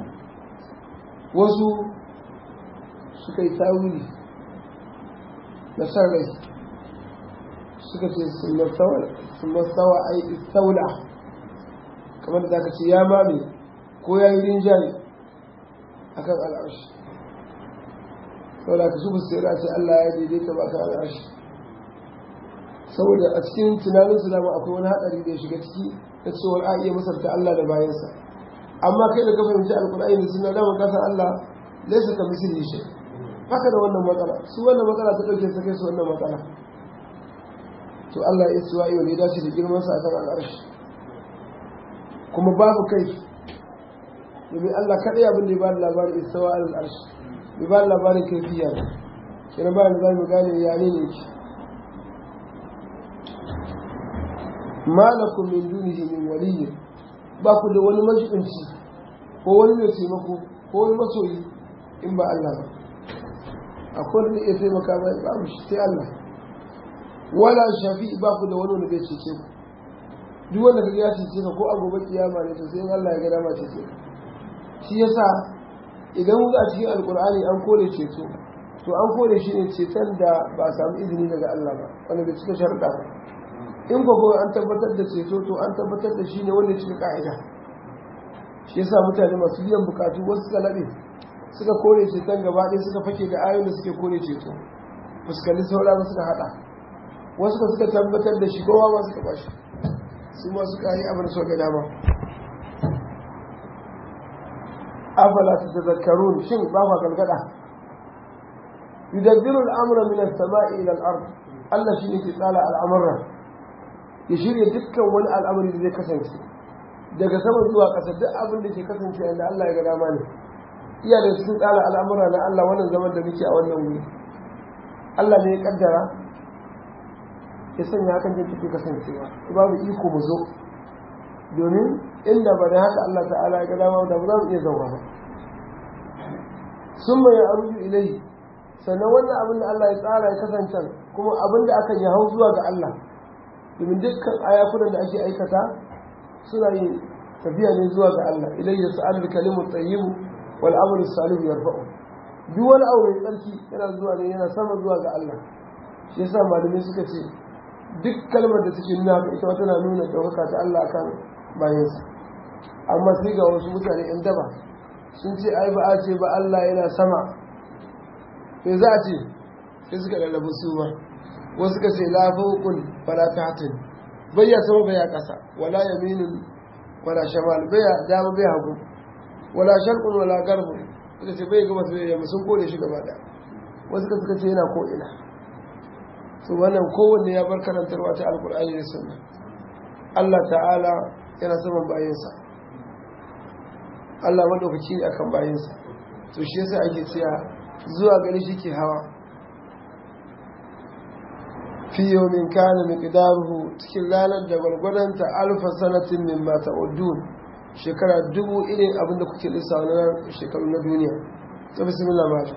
wasu suka yi tawili na san rai suka ce sun masawa a yi istaula kamar da za ka ce ya mame ko ya yi rinjaye akan al'arshi saboda ka suka sai ce Allah ya daidaita ba kan al'arshi saboda a cikin tunanin su dama akwai wani hadari da ya shiga ciki da cewar a iya masarta Allah da bayansa amma kai da ka fahimci alkur'ani da sunna dama ka san Allah laysa ka misli shay haka da wannan matsala su wannan matsala ta ɗauke su kai su wannan matsala to Allah ya tsuwa yau ne dace da girman sa kan al'arshi kuma babu kai domin Allah kaɗai abin da ya ba da labarin istawa al'arshi bai ba da labarin kaifiya ba kina ba da zamu gane ya ne ne ki malakum min dunihi min waliyyin ba ku da wani majibinci ko wani mai taimako ko wani masoyi in ba Allah ba akwai wanda ya taimaka ba babu shi sai Allah wala shafi ba ku da wani wanda zai cece ku duk wanda kaga ya cece ka ko a gobe kiyama ne to sai in Allah ya ga dama cece ka shi yasa idan mu a cikin alkur'ani an kore ceto to an kore shi ne ceton da ba a samu izini daga Allah ba wanda bai cika sharuɗa ba in ko an tabbatar da ceto to an tabbatar da shi ne wanda ya cika ka'ida shi yasa mutane masu biyan bukatu wasu suka laɓe suka kore ceton gaba ɗaya suka fake da ayoyin da suke kore ceto fuskalli saura ba suka haɗa wasu ka suka tabbatar da shi kowa ma suka bashi su ma suka yi abin so ga dama afala tatazakkarun shin ba ku galgada yudabbiru al-amra min as-sama'i ila al-ard Allah shine ke tsara al'amura ya shirya dukkan wani al'amari da zai kasance daga sama zuwa ƙasa duk abin da ke kasance inda Allah ya ga dama ne iya da cikin tsara al'amura na Allah wannan zaman da muke a wannan wuri Allah ne ya kaddara ya sanya hakan da take kasancewa babu iko mu zo domin inda ba da haka Allah ta'ala ya ga dama da ba za mu iya zauwa ba sun mai arju ilai sannan wannan abin da Allah ya tsara ya kasance kuma abin da aka yi hau zuwa ga Allah domin dukkan ayakunan da ake aikata suna yin tafiya ne zuwa ga Allah ilai ya sa'al da kalimu tayyibu wal amru salih yarfa'u duk wani aure tsarki yana zuwa ne yana sama zuwa ga Allah shi yasa malamai suka ce duk kalmar da take nuna haka ita tana nuna ɗaukaka ta Allah akan bayansa amma sai ga wasu mutane yan daba sun ce ai ba a ce ba Allah yana sama sai za a ce sai suka lallabu su ba wasu suka ce la fawqun fala tahtin bayya sama bayya kasa wala yaminun wala shamal bayya dama bayya hagu wala sharqun wala garbun suka ce bai gaba sai yamma sun kore shi gaba daya wasu suka ce yana ko ina to wannan kowanne ya bar karantarwa ta alkur'ani da sunna Allah ta'ala yana saman bayinsa Allah madaukaki ne akan bayinsa to shi yasa ake cewa zuwa gari shi ke hawa fi yawmin kana miqdaruhu cikin ranar da gwargwadonta alfa sanatin min ma ta'udun shekara dubu irin abin da kuke lissawa na shekaru na duniya to bismillah ma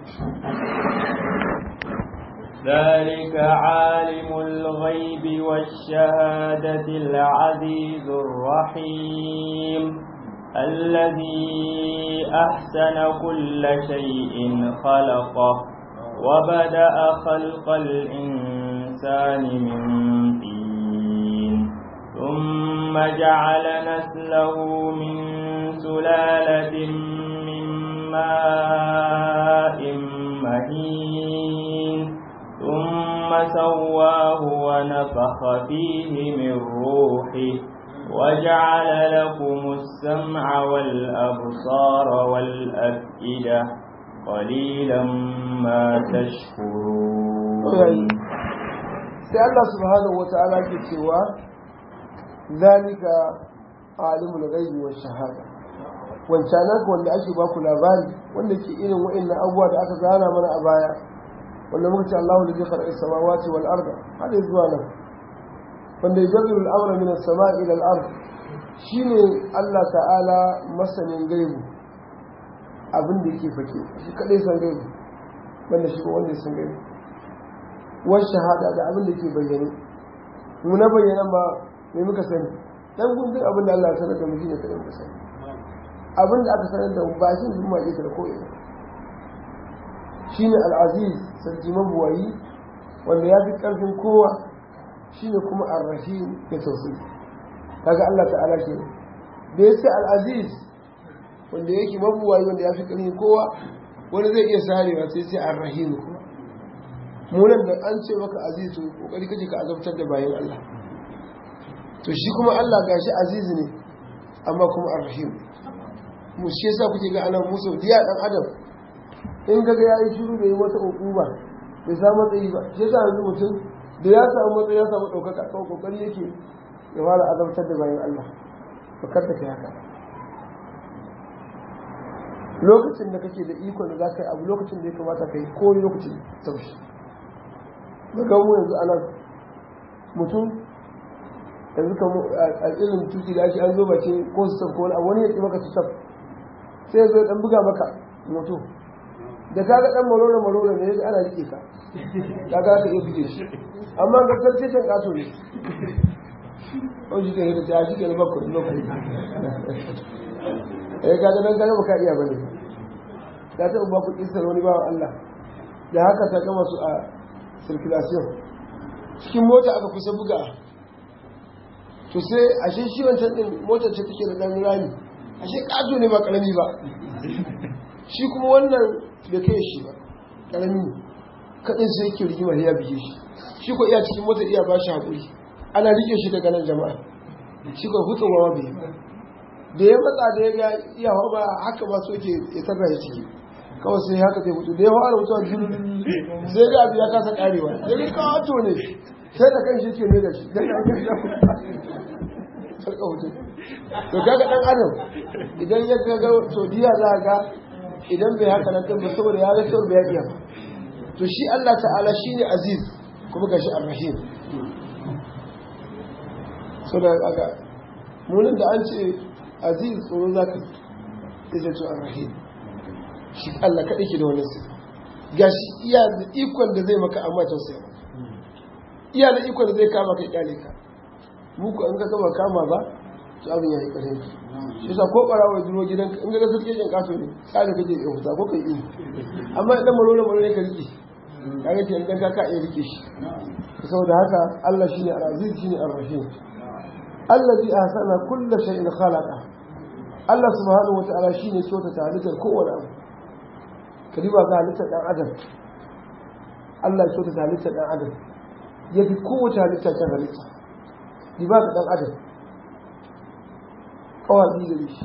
ذلك عالم الغيب والشهادة العزيز الرحيم الذي أحسن كل شيء خلقه وبدأ خلق الإنسان من طين ثم جعل نسله من سلالة من ماء مهين ثم سواه ونفخ فيه من روحه وجعل لكم السمع والأبصار والأفئدة قليلا ما تشكرون sai Allah subhanahu wa ta'ala ke cewa zalika alimul ghaibi wash shahada wancan wanda ake ba ku labari wanda ke irin wa'annan abubuwa da aka gana mana a baya wanda muka ce Allahu ladhi khalaqa as-samawati wal arda hada zuwa nan wanda yajru al-amra min as-sama'i ila al-ard shine Allah ta'ala masanin gaibu abin da yake fake shi kadai san gaibu banda shi ko wanda ya san gaibu wa shahada da abin da ke bayyane mu na bayyana ba me muka sani dan gundun abin da Allah ya sanar da mu shine kadai muka sani abin da aka sanar da mu ba shi zuma yake da koyi shine al-aziz sarki mabuwayi wanda ya fi karfin kowa shine kuma ar-rahim ya tausayi kaga Allah ta'ala ke da yace al-aziz wanda yake mabuwayi wanda ya fi karfin kowa wanda zai iya sarewa sai sai ar-rahim kuma munan da an ce maka aziz to kokari kaje ka azabtar da bayan Allah to shi kuma Allah gashi aziz ne amma kuma ar-rahim mu shi yasa kuke ga anan musu diya dan adam in gaga ya yi shiru bai yi wata hukuma bai samu matsayi ba shi yasa yanzu mutum da ya samu matsayi ya samu ɗaukaka kawai kokari yake ya fara azabtar da bayan Allah bakar da kai haka lokacin da kake da iko da za ka yi abu lokacin da ya kamata ka yi ko lokacin taushi daga mu yanzu ana mutum yanzu ka a irin tuki da ake an zo bace ko su ko wani wani ya ƙi maka su sai ya zo dan buga maka moto da ka ga dan marora marora ne yaji ana rike ka ka ga ka iya buge shi amma ga sarce can kato ne on ji da ta ji da bakko lokaci eh ka ga dan ga baka iya bane ka ta uba ku kisar wani bawan Allah da haka ta gama su a circulation cikin mota aka kusa buga to sai ashe shi wancan din motar ce take da dan rami ashe kato ne ba karami ba shi kuma wannan da kai shi ba karami kadin sai yake rigima ya bige shi shi ko iya cikin motar iya ba shi hakuri ana rike shi daga nan jama'a shi ko hutsuwa bai da ya matsa da ya ga iya ba haka ba so yake ya tarra ya ciki kawai sai haka zai mutu da ya fara mutuwa sai ga abu ya kasa karewa ya ga kato ne sai da kan shi ke ne da shi dan ya ga sarka mutu to kaga dan adam idan ya ga to diya za ga idan bai haka nan din ba saboda ya ga tsoro bai iya to shi Allah ta'ala shine aziz kuma gashi ar-rahim so da kaga munin da an ce aziz tsoro zaka ije to ar-rahim shi Allah kaɗai ke da wani su gashi iya da ikon da zai maka amma tausaya iya da ikon da zai kama kai kyale ka muku an ga kama kama ba to abin ya yi ƙarfi shi sa ko ɓarawa ya duro gidan in ga gasar kejin kaso ne tsari kake ya huta ko kai iyo amma idan marole marole ka riƙe ka ga kenan dan ka iya riƙe shi saboda haka Allah shine al-aziz shine ar-rahim allazi ahsana kulli shay'in khalaqa Allah subhanahu wa ta'ala shine kyautata halittar kowane abu ka riba ga halittar ɗan adam Allah ya kyauta halittar ɗan adam ya fi kowace halittar kan halitta riba ga ɗan adam ƙawazi da shi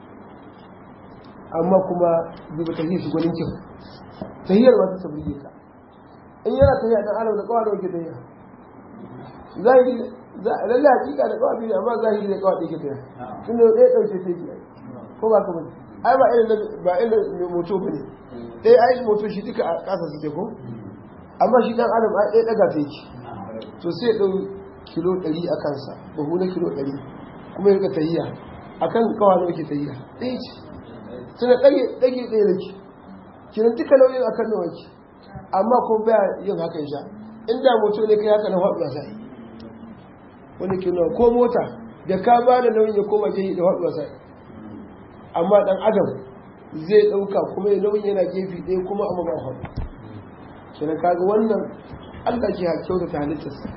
amma kuma riba ta yi shi gwanin kyau tahiyar ba ta sabirge ka in yana tahiya ɗan adam da ƙawa da wake tahiya zahiri lalle hakika da ƙawa biyu amma zahiri da ƙawa ɗaya ke tahiya tun da ɗaya ɗauke ta yi ko ba ka bane ai ba irin ba irin moto bane ɗaya ai moto shi duka a ƙasa suke ko amma shi ɗan adam ai ɗaya ɗaga ta yake to sai ɗau kilo ɗari a kansa bahu na kilo ɗari kuma ya rika tahiya a kan kawa nawa ke tahiya ɗaya ce suna ɗage ɗage ɗaya da ke kiran duka nauyin a kan nawa ke amma ko baya yin haka ya sha inda moto ne kai haka na faɗuwa sai wani ke nawa ko mota da ka ba da nauyin ya koma jihi da faɗuwa sai amma ɗan adam zai ɗauka kuma ya nauyin yana gefe ɗaya kuma amma ba haɗu kenan kaga wannan Allah ke kyauta ta halittarsa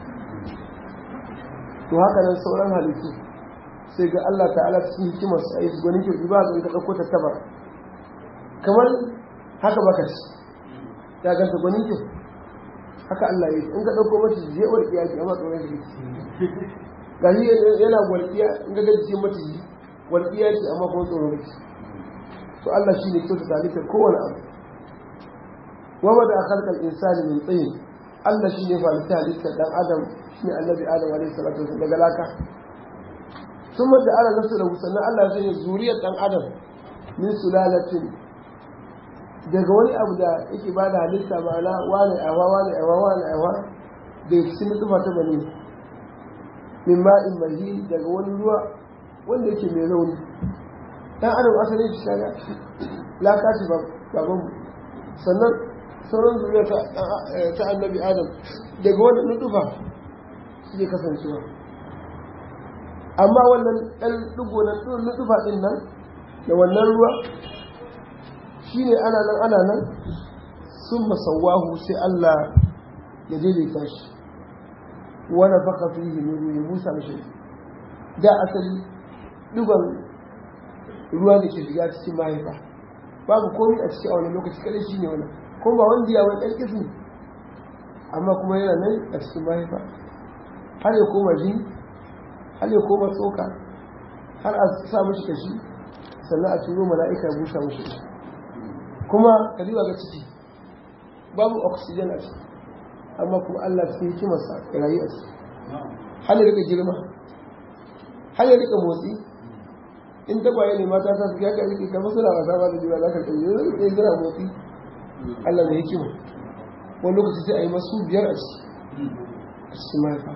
to haka nan sauran halittu sai ga Allah ta'ala cikin hikimar sa yi gwanin kyau ba ga ka ɗauko ta tabar kamar haka baka ci ya ganta gwanin kyau haka Allah ya yi in ka ɗauko mata je warkiya ki amma tsoron shi ga shi yana warkiya in ga gaji mata ji warkiya ce amma kuma tsoron shi to Allah shi ne kyauta ta halittar kowane abu wa bada khalqal insani min tin Allah shi ne falita halittar dan adam shi ne annabi adam alaihi salatu wasallam daga laka thumma ja'ala nafsahu sannan Allah ya sanya zuriyar dan adam min sulalatin daga wani abu da yake bada halitta ma'ana wani awa wani awa wani awa da cikin zuba ta bane min ma'in mahi daga wani ruwa wanda yake mai rauni dan adam asalin shi kaga laka ce baban sannan sauran zuriya ta annabi adam daga wannan nudufa suke kasancewa amma wannan ɗan ɗigo na nudufa ɗin nan da wannan ruwa shi ne ana nan ana nan sun masawahu sai Allah ya daidaita shi wani baka fi yi ne ya busa mashi da asali ɗigon ruwa da ke shiga cikin mahaifa babu komai a cikin a wani lokaci kadai shi ne wannan ko ba wanda ya wani ɗan amma kuma yana nan a cikin mahaifa har ya koma jini har ya koma tsoka har a sa mashi kashi sannan a turo mala'ika busa mashi kuma ka diba ga ciki babu oxygen a ciki amma kuma Allah cikin hikimarsa ya rayu a ciki har ya rika girma har ya rika motsi in tagwaye ne mata ta su ya ka rike kamar suna wasa ba da juna za ka tsaye zai zira motsi Allah mai hikima wani lokaci sai a yi masu biyar a ciki a cikin mahaifa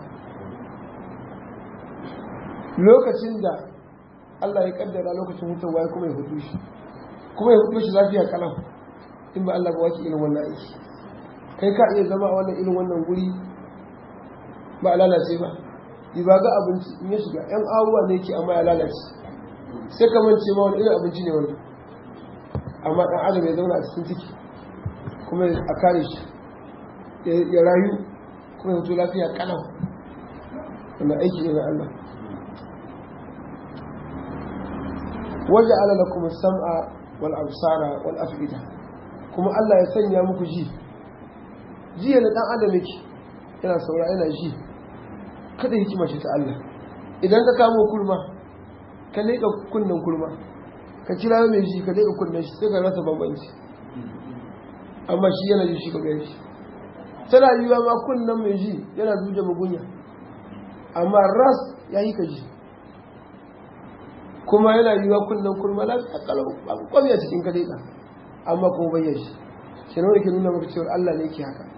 lokacin da Allah ya kaddara lokacin mutuwa ya kuma ya hutu shi kuma ya hutu shi lafiya kalam in ba Allah ba wake irin wannan aiki kai ka iya zama a wannan irin wannan guri ba a lalace ba yi ba ga abinci in ya shiga yan awuwa ne ke amma ya lalace sai ka mance ma wani irin abinci ne wani amma ɗan adam ya zauna a cikin ciki kuma a kare shi ya rayu kuma ya hutu lafiya kalam wannan aiki ne na Allah waje ala lakum as-sam'a wal absara wal af'ida kuma Allah ya sanya muku ji ji ne dan adam yake yana saura yana ji kada hikima ce ta Allah idan ka kamo kurma ka leka kunnan kurma ka kira mai ji ka leka kunnan shi sai ka rasa bambanci amma shi yana ji shi ka gani shi tana yiwa ma kunnan mai ji yana zuje mugunya amma ras yayi ka ji kuma yana yiwa kunnen kurma lafiya kalau babu kwami a cikin kadeka amma kuma bayyana shi shi ne yake nuna maka cewa Allah ne yake haka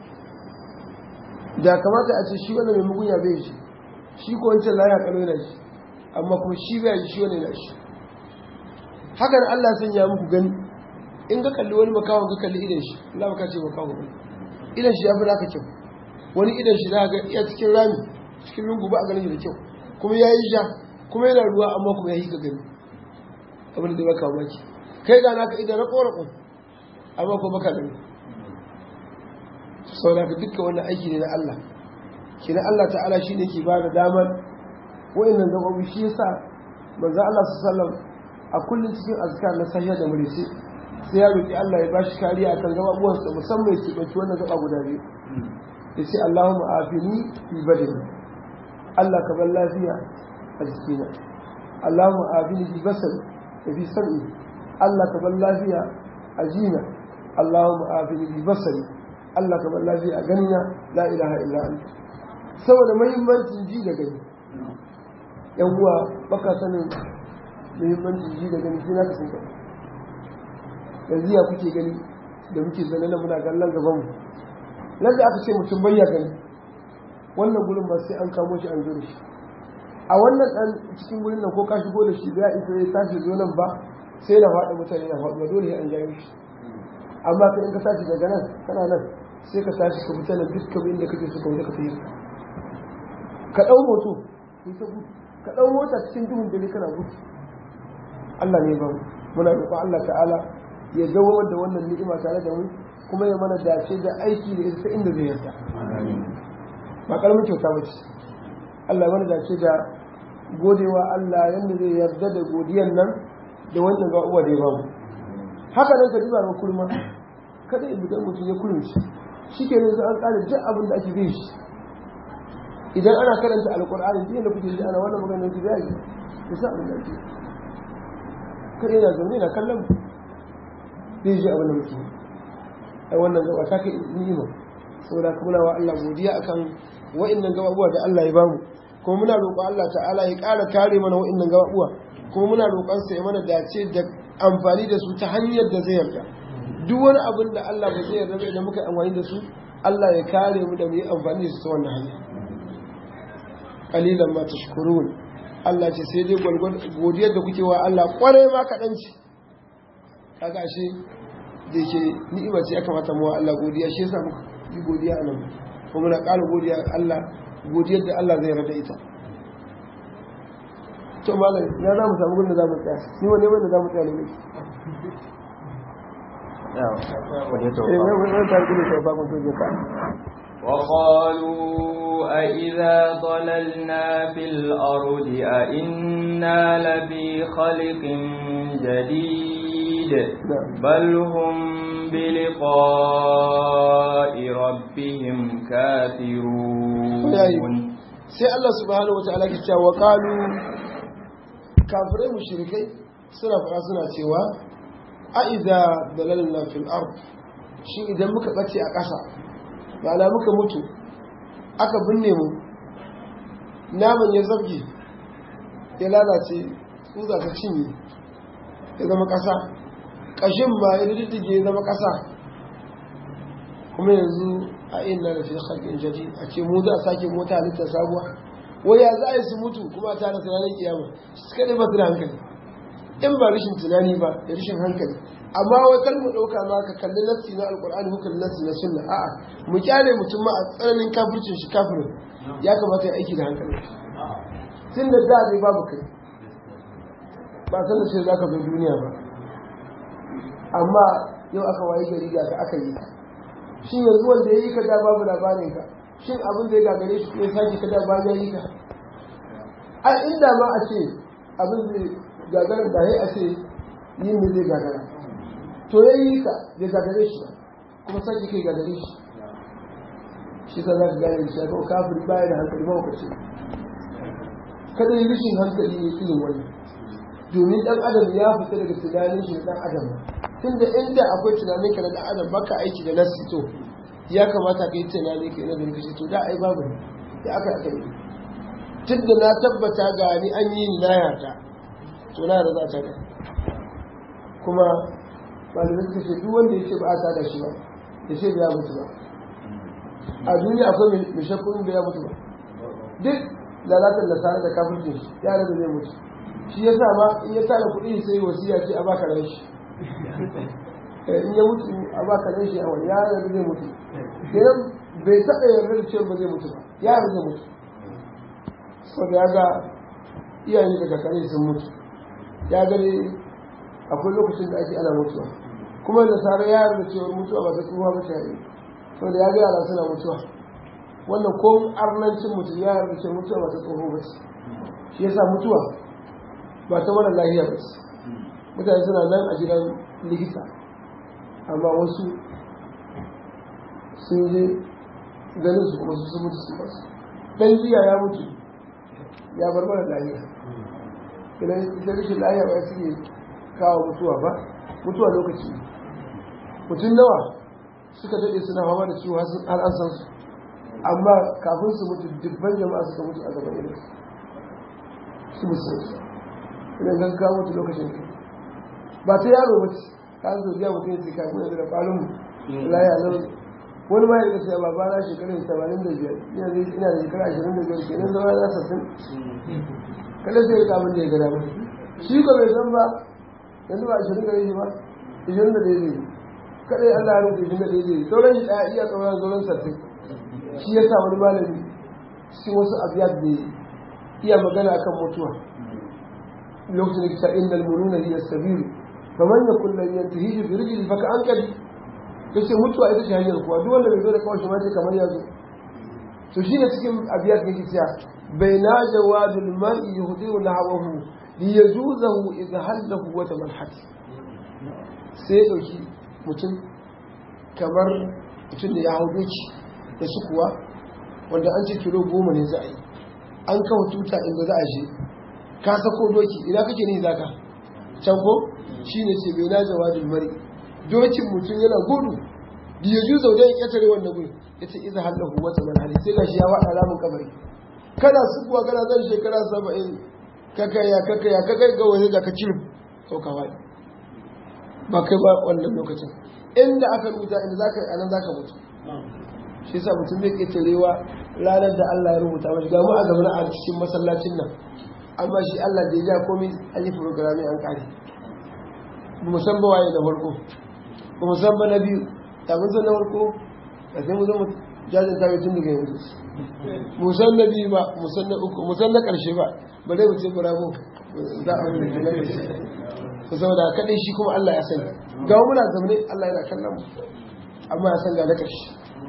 da kamata a ce shi wannan mai mugunya bai shi shi ko wancan laya kalau yana shi amma kuma shi bai shi wannan yana shi hakan Allah sanya muku gani in ka kalli wani makawan ka kalli idan shi Allah baka ce makawan ne idan shi ya fi naka kyau wani idan shi za ga iya cikin rami cikin lungu ba a ganin shi da kyau kuma ya yi ja kuma yana ruwa amma kuma ya yi ka gani abin da baka maki kai ga naka idan rako rako amma kuma baka gani sau da dukkan wannan aiki ne na Allah ke na Allah ta'ala shi ne ke ba da damar wa'annan gaɓoɓi shi yasa manzo Allah su sallam a kullum cikin azkar na sahiya da murici sai ya roƙi Allah ya bashi kariya akan gaɓaɓuwansa musamman ya keɓanci wannan gaɓa guda biyu ya ce Allahumma afini fi badani Allah ka bar lafiya a jikina Allahumma afini fi basari da fi sam'i Allah ka bar lafiya a jina Allahumma afini fi basari Allah ka bar lafiya a ganina la ilaha illa anta saboda muhimmancin ji da gani yan uwa baka sanin muhimmancin ji da gani sai na kasan ka yanzu ya kuke gani da muke zane na muna kallon gaban mu nan da aka ce mutum bayya gani wannan gurin ba sai an kamo shi an zo da shi a wannan dan cikin gurin nan ko ka shigo da shi ya isa ya tashi zo nan ba sai na faɗa mutane na faɗuwa dole an jayo shi amma kai in ka tashi daga nan kana nan sai ka tashi ka fita nan dukkan inda kake so ka wuce ka tafi ka ɗau moto ka ɗau mota cikin duhun dare kana gudu Allah ne ba muna roƙon Allah ta'ala ya dawo da wannan ni'ima tare da mu kuma ya mana dace da aiki da ita inda zai yarda ba karamin kyauta ba ce Allah ya mana dace da godewa Allah yanda zai yarda da godiyan nan da wannan ga uwa da ya ba mu haka nan ka duba ga kulma kada idan mutum ya kulunci shikenan sai an tsara duk abin da ake bin shi idan ana karanta alkur'ani duk da kuke ji ana wannan maganar ki zai ki sa abin da ke kai yana zaune na kallon zai ji abin da muke ai wannan gaba ta kai ni'ima saboda kuma wa Allah godiya akan wa'annan gababuwa da Allah ya bamu kuma muna roƙon Allah ta'ala ya ƙara kare mana wa'annan gababuwa kuma muna roƙon sa ya mana dace da amfani da su ta hanyar da zai yarda duk wani abin da Allah ba zai yarda ba idan muka amfani da su Allah ya kare mu da mu yi amfani da su ta wannan hanya qalilan ma tashkurun Allah ce sai dai godiyar da kuke wa Allah kwarai ma kaɗan ce kaga ashe da yake ni'ima ce ya kamata mu wa Allah godiya shi yasa muka yi godiya a nan kuma muna ƙara godiya Allah godiyar da Allah zai rada ita to malam ya za mu samu gurin da za mu tsaya ni wani wanda za mu tsaya ne وقالوا أإذا ضللنا في الأرض أإنا لفي خلق جديد بل هم بلقاء ربهم كافرون sai Allah subhanahu wa ta'ala ke cewa qalu kafirai mushrikai suna fara suna cewa a idza dalalna fil ard shi idan muka bace a ƙasa ma'ana muka mutu aka binne mu naman ya zabge ya lalace tsutsa ta cinye ya zama ƙasa ƙashin ma ya diddige ya zama ƙasa kuma yanzu a inna da fi khalqin jadid a ce mu za a sake mota halitta sabuwa wai ya za a yi su mutu kuma ta da tunanin kiyama suka dai ba su da hankali in ba rashin tunani ba da rashin hankali amma wai kar mu ɗauka ma ka kalli nassi na alƙur'ani ko kalli nassi na sunna a'a mu kyale mutum ma a tsananin kafircin shi kafirin ya kamata ya aiki da hankali tun da da zai babu kai ba san da ce za ka zo duniya ba amma yau aka waye gari ga ka aka yi shin yanzu wanda ya yi ka da babu labarin ka shin abin da ya gagare shi ko ya sake ka da bayan ya yi ka a inda ma a ce abin zai gagara da ya a ce yin ne zai gagara to ya yi ka bai gagare shi ba kuma sake kai gagare shi shi ta za ka gane shi ko kafiri baya da hankali ba ka ce kada yi rashin hankali ne irin wani domin dan adam ya fita daga tunanin shi dan adam tunda inda akwai tunanin ka na dan adam baka aiki da nasi to ya kamata ka yi tunani ka yi nazarin ka ce to da ai babu ne da aka aka yi tunda na tabbata ga ni an yi ni na yata to na da za ta ga kuma malamai suka ce duk wanda ya ce ba a tada shi ba ya ce ba ya mutu ba a duniya akwai mai shakku in ya mutu ba duk lalatar da tare da kafircin shi ya da zai mutu shi ya sa ma in ya tara kuɗi sai wasiya ce a baka ran shi in ya mutu a baka ran shi a wani ya da zai mutu kenan bai taɓa yarda da cewa ba zai mutu ba ya da zai mutu saboda ya ga iyaye daga kare sun mutu ya gani akwai lokacin da ake ana mutuwa kuma da tare ya yarda cewa mutuwa ba ta tsuwa ba ta yi saboda ya ga yara suna mutuwa wannan ko arnancin mutum ya yarda cewa mutuwa ba ta tsoho ba ce shi yasa mutuwa ba ta mara lahiya ba ce mutane suna nan a gidan likita amma wasu sun je ganin su kuma su mutu su basu dan jiya ya mutu ya bar mara lahiya idan ita rashin lahiya ba suke kawo mutuwa ba mutuwa lokaci mutum nawa suka daɗe suna fama da ciwo har an san su amma kafin su mutu dubban jama'a suka mutu a gaban irin su musu idan kan kawo mutu lokacin ka ba ta yaro ba ce ka zo biya mutum ya ce kafin da falon laya lau wani ma ya ce ba na shekarun tamanin da biyar ina da shekara ashirin da biyar kenan zama na sassan kada sai ya kamun da ya gada ba shi ko bai san ba yanzu ba ashirin da ya ba ashirin da ya zai kadai Allah ya rubuta ashirin da ya zai sauran shi ɗaya iya tsawon sauran sassan shi ya sa wani malami cikin wasu abiyat da iya magana akan mutuwa lokacin da kita innal mununa hiya sabil faman yakun lam yantahi bi rijli fa ka ankadi yace mutuwa ita ce hanyar kuwa duk wanda bai zo da kawai shi ma ce kamar ya zo to shi ne cikin abiyat da yake cewa baina jawadul mar'i yuhdiru nahwahu li yajuzahu idha hallahu wa tamalhati sai dauki mutum kamar mutum da ya hau doki da su kuwa wanda an ce kilo goma ne za a yi an kawo tuta inda za a je ka sako doki ina kake ne za ka can ko shi ne ce bai na jawadin mari dokin mutum yana gudu da ya juzo da ya ƙetare wannan gudu ya ce iza hallahu wata manhali sai ga shi ya waɗa ramin kabari kana su kuwa kana zan shekara saba'in kakaya kakaya kakai ga wani da ka cire sauka waɗi ba kai ba wannan lokacin inda aka rubuta inda za ka yi anan za ka mutu shi sa mutum zai ƙetarewa ranar da Allah ya rubuta mashi ga mu a gaban a cikin masallacin nan amma shi Allah da ya ja komai an yi programme an kare ba mu san ba waye na farko ba mu san ba na biyu da mun san na farko da sai mu zama jajin tayo tun daga yanzu mu san na biyu ba mu san na uku mu san na ƙarshe ba ba dai mu ce bravo za a wani da na ƙarshe ku saboda kaɗai shi kuma Allah ya sani ga muna zamane Allah yana kallon mu amma ya san ga na ƙarshe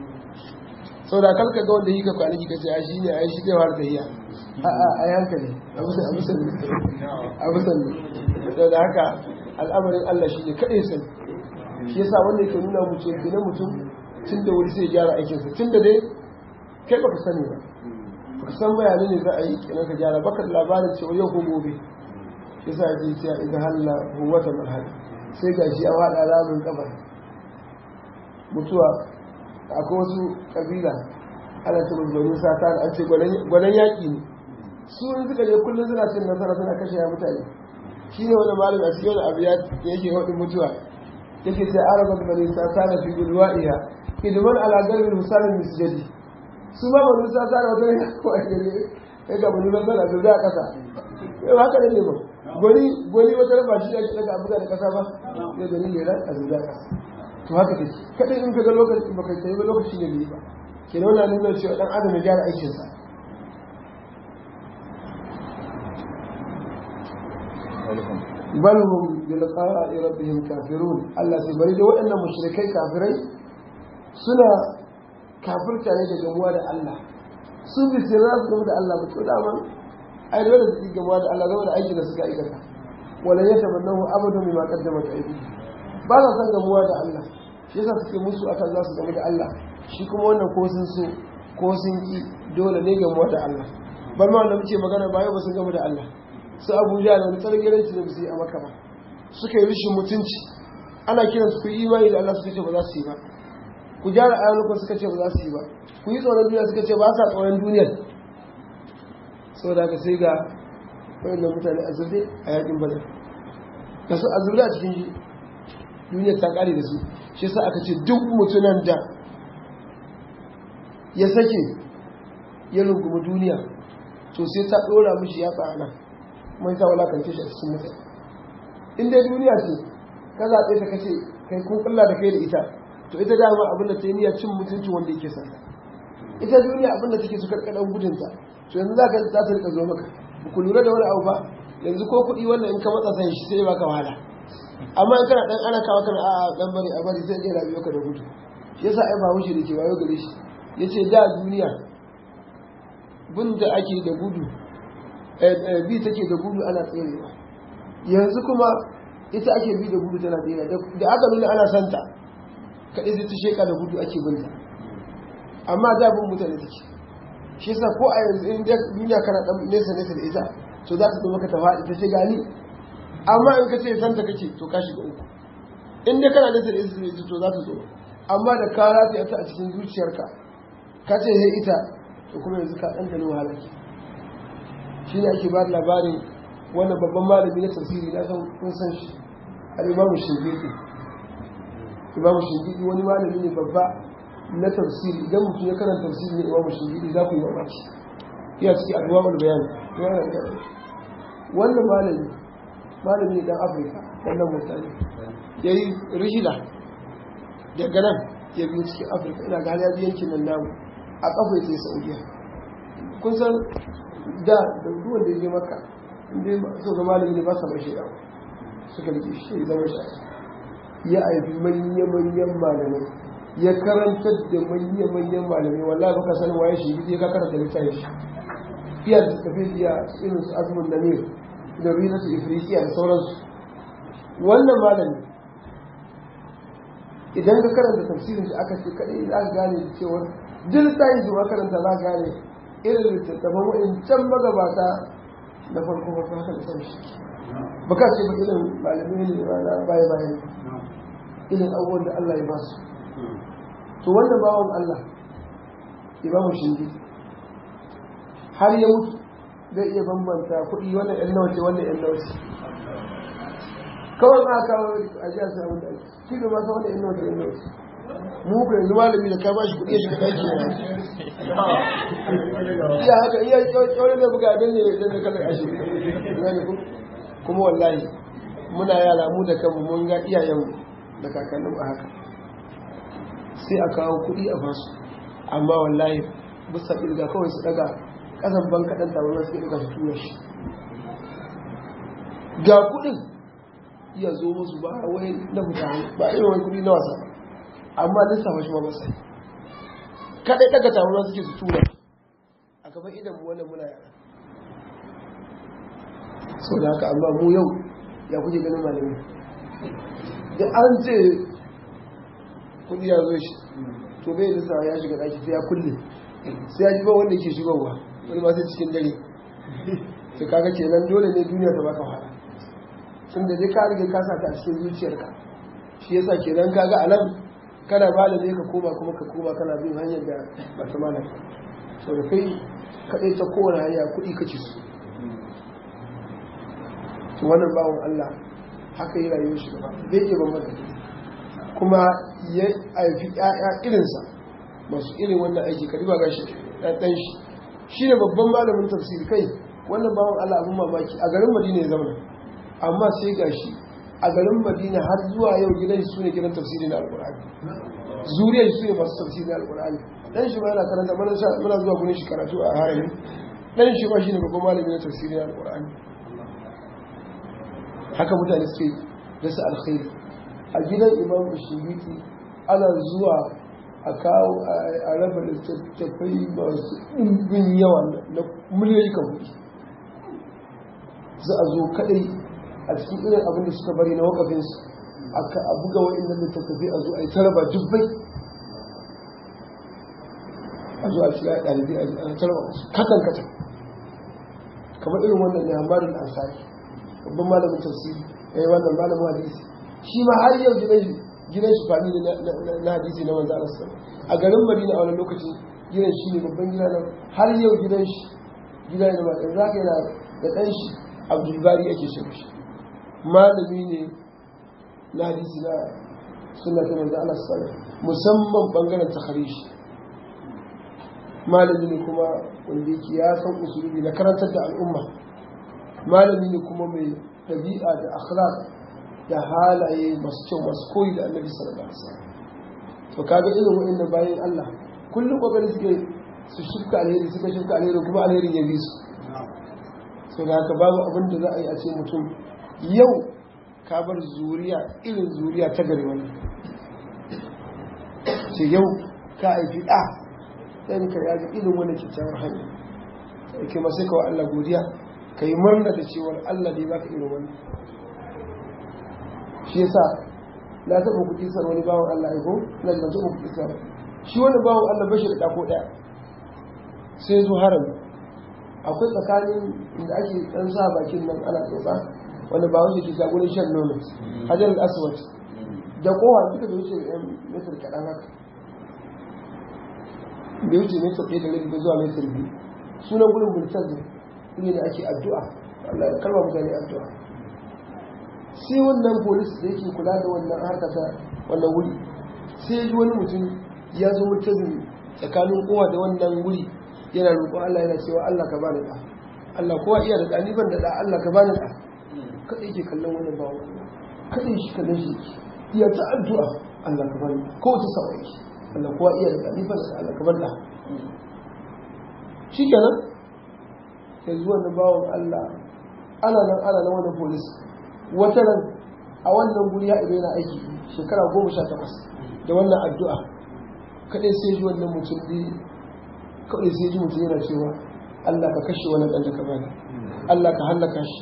sau da kalka ga wanda yi ka kwanaki ka ce a shi ne a yi shi zai war da iya a yi hankali a musalli a musalli sau da haka al'amarin Allah shi ne kaɗai sani shi yasa wanda yake nuna mu ce gina mutum tun da wuri sai ya gyara aikinsa tun da dai kai baka sani ba baka san bayanai ne za a yi kenan ka gyara baka da labarin cewa yau ko gobe shi yasa ya ce cewa idan halla huwata marhali sai ga shi a waɗa ramin kabar mutuwa akwai wasu ƙabila ana ce musu bani sata da an ce gwanan yaƙi ne su in suka je kullum suna cin nasara suna kashe ya mutane shi ne wani malami a cikin wani abu ya yake haɗin mutuwa yake ce arabat bani sata na fi gulwa'iya hidiman alagar misalin misjadi su ma bani sata da wata ne ko a gare ya ga bani nasara da za a ƙasa yau haka ne ba gwani gwani wata ba shi ake daga abuga da ƙasa ba ya gani ne ran a zuwa ƙasa to haka take kadai in ka ga lokaci baka kai ba lokaci ne bai ba ke nuna nuna cewa dan adam ya gyara aikinsa bal hum bi liqa'i rabbihim kafirun Allah sai bari da waɗannan mushrikai kafirai suna kafirta ne da gamuwa da Allah su bi sai za su gamu da Allah ba to da man ai dole su yi gamuwa da Allah zama da aikin da suka aikata wala yatamannahu abadan bima qaddamat aydihim ba za san gamuwa da Allah shi yasa suke musu akan za su gamu da Allah shi kuma wannan ko sun so ko sun ki dole ne gamuwa da Allah bar ma wanda muke magana bayan ba sun gamu da Allah su Abuja da wani tsargiranci da su yi a maka ba suka yi rishin mutunci ana kiran su ku yi imani da Allah suka ce ba za su yi ba ku gyara ayyukan suka ce ba za su yi ba ku yi tsoron duniya suka ce ba sa tsoron duniyar saboda haka sai ga wayannan mutane a zurde a yakin badar da su a zurde a cikin duniyar ta kare da su shi yasa aka ce duk mutunan da ya sake ya rungumi duniya to sai ta dora mishi ya tsana mai ta walakance shi a cikin mutane in dai duniya ce ka zaɓe ta kace kai kun kulla da kai da ita to ita dama abin da ta yi niyyar cin mutunci wanda yake sa ita duniya abin da take su karkadan gudunta to yanzu za ka za ta rika zo maka ba ku lura da wani abu ba yanzu ko kuɗi wannan in ka matsa san shi sai baka wahala amma in kana dan ana kawo kana a dan bari a bari sai ya rabiyo ka da gudu shi yasa ai ba wuce da ke wayo gare shi yace da duniya bin da ake da gudu eh bi take da gudu ana tserewa yanzu kuma ita ake bi da gudu tana tserewa da aka nuna ana santa kaɗai zai ta sheka da gudu ake binta amma da bin mutane take shi yasa ko a yanzu in duniya kana dan nesa nesa da ita to za ta zo maka ta faɗi ta ce gani amma in ka ce santa kake to ka shiga uku in dai kana nesa da ita to za ta zo amma da ka rataya ta a cikin zuciyarka ka ce sai ita to kuma yanzu ka ɗan wahala ke shi ne ake ba da labarin wannan babban malami na tafsiri na san kun san shi al-Imam Shingidi Imam Shingidi wani malami ne babba na tafsiri idan mutum ya karanta tafsiri ne Imam Shingidi za ku yi mamaki iya cikin addu'a'ul bayan wannan malami malami ne dan Afirka wannan mutane yayi rihila daga nan ya biyo cikin Afirka ina ga ya yankin nan namu a kafa ya sai Saudiya kun san da da duwan da ya maka inda so ga malami ne ba sa bashi da suka rike shi zama shi ya aibi manya-manyan malamai ya karantar da manya-manyan malamai wallahi baka san waye shi ya ka karanta littafin shi iya da tafi iya irin su azmun namir da rinatu ifriqiya da sauransu wannan malami idan ka karanta tafsirin shi aka ce kadai za ka gane cewa duk littafin shi ma karanta za ka gane irin littattafan wa'incan magabata da farko farko haka da san shi baka ce ba irin malamai ne rana baya bayan irin abubuwan da Allah ya ba su to wannan bawan Allah imamu shindi har ya mutu zai iya bambanta kuɗi wannan yan nawace wannan yan nawace kawai ma kawo a jiya sai abin da ake shi da ma wannan yan nawace yan nawace mu ku yanzu malami da ka ba shi kuɗi ya shiga ɗaki iya haka iya kyaurin da buga abin ne da na kalar ashe kuma wallahi muna yara mu da kanmu mun ga iyayenmu da kakannin a haka sai a kawo kuɗi a basu amma wallahi bisa ƙirga kawai su daga ƙasan ban kaɗan tabarwa suke daga su tura shi ga kuɗin iya zo musu ba wai na mutane ba irin wani kuɗi na wasa amma lissafa shi ma ba sai kaɗai daga tabarwa suke su tura a gaban idan mu wannan muna yara sau da haka amma mu yau ya kuke ganin malami da an ce kudi ya zo shi to bai nisa ya shiga ɗaki sai ya kulle sai ya ji ba wanda ke shigowa wani ma sai cikin dare to kaga kenan dole ne duniya ta baka wahala tunda dai ka rige ka saka a cikin zuciyarka shi yasa kenan kaga anan kana malami ka koma kuma ka koma kana bin hanyar da ba ta malami to da kai kadai ta kowane hanya kuɗi kake su to wannan bawon Allah haka yi rayuwar shi gaba bai iya bambanta kuma ya haifi ƴaƴa irinsa masu irin wannan aiki ka riba gashi ɗan shi shi ne babban malamin tafsiri kai wannan bawon Allah abin mamaki a garin Madina ya zama amma sai gashi a garin Madina har zuwa yau gidan su ne gidan tafsiri na Alƙur'ani zuriyar su ne masu tafsiri na Alƙur'ani dan shi ma yana karanta muna zuwa gurin shi karatu a harami dan shi ma shine babban malami na tafsiri na Alƙur'ani haka mutane suke da su alkhairi a gidan Imam Shibiti ana zuwa a kawo a raba littattafai masu ɗimbin yawa na miliyoyi kan kuɗi za a zo kaɗai a cikin irin abin da suka bari na wakafinsu a buga wa'innan littattafai a zo a yi taraba dubbai a zo a shiga a ɗalibai a taraba katan katan kamar irin wannan ne hamarin ansari babban malamin tafsiri ya yi wannan malamin hadisi shi ma har yau gidan shi gidan shi fami na hadisi na manzo Allah a garin Madina a wani lokacin gidan shi ne babban gida nan har yau gidan shi gida ne ma dan zaka yana da dan shi Abdul Bari yake shi shi malami ne na hadisi na sunna ta manzo Allah musamman bangaren takhrij malami ne kuma wanda yake ya san usulubi na karantar da al'umma malami ne kuma mai dabi'a da akhlaq da halaye masu kyau masu koyi da annabi sallallahu alaihi wasallam to kaga irin wa'annan bayan Allah kullum kokarin suke su shifka alheri suka shifka alheri kuma alherin ya bi su so da haka babu abin da za a yi a ce mutum yau ka bar zuriya irin zuriya ta gari wani ce yau ka haifi ɗa ɗan ka ya ga irin wani kyakkyawar hanya ke masu kawo Allah godiya ka yi murna da cewar Allah ne baka irin wani shi yasa na taɓa kuɗi sar wani bawan Allah ya ko na da taɓa kuɗi sar shi wani bawan Allah bashi da ɗako ɗaya sai zo haram akwai tsakanin inda ake ɗan sa bakin nan ana tsotsa wanda ba wanda ke sa gurin shan nono hajar al-aswad da kowa duka da wuce ɗan metar kaɗan haka da wuce metar ɗaya da rabi zuwa metar biyu sunan gurin bultar ne da ake addu'a Allah ya kalma mutane addu'a sai wannan polis da yake kula da wannan harkata wannan wuri sai ji wani mutum ya zo mutazin tsakanin kowa da wannan wuri yana roƙon Allah yana cewa Allah ka bani da Allah kowa iya da da ni ban da da Allah ka bani da kada yake kallon wannan bawo kada shi kallon shi iya ta addu'a Allah ka bani ko ta sawaye Allah kowa iya da da ni ban da Allah ka bani da shikenan sai zuwa da bawon Allah ana nan ana nan wannan polis wata nan a wannan guri ya ibe na aiki shekara goma sha takwas da wannan addu'a kaɗai sai ji wannan mutum ɗi kaɗai sai ji mutum yana cewa Allah ka kashe wannan ɗan da ka bani Allah ka hallaka shi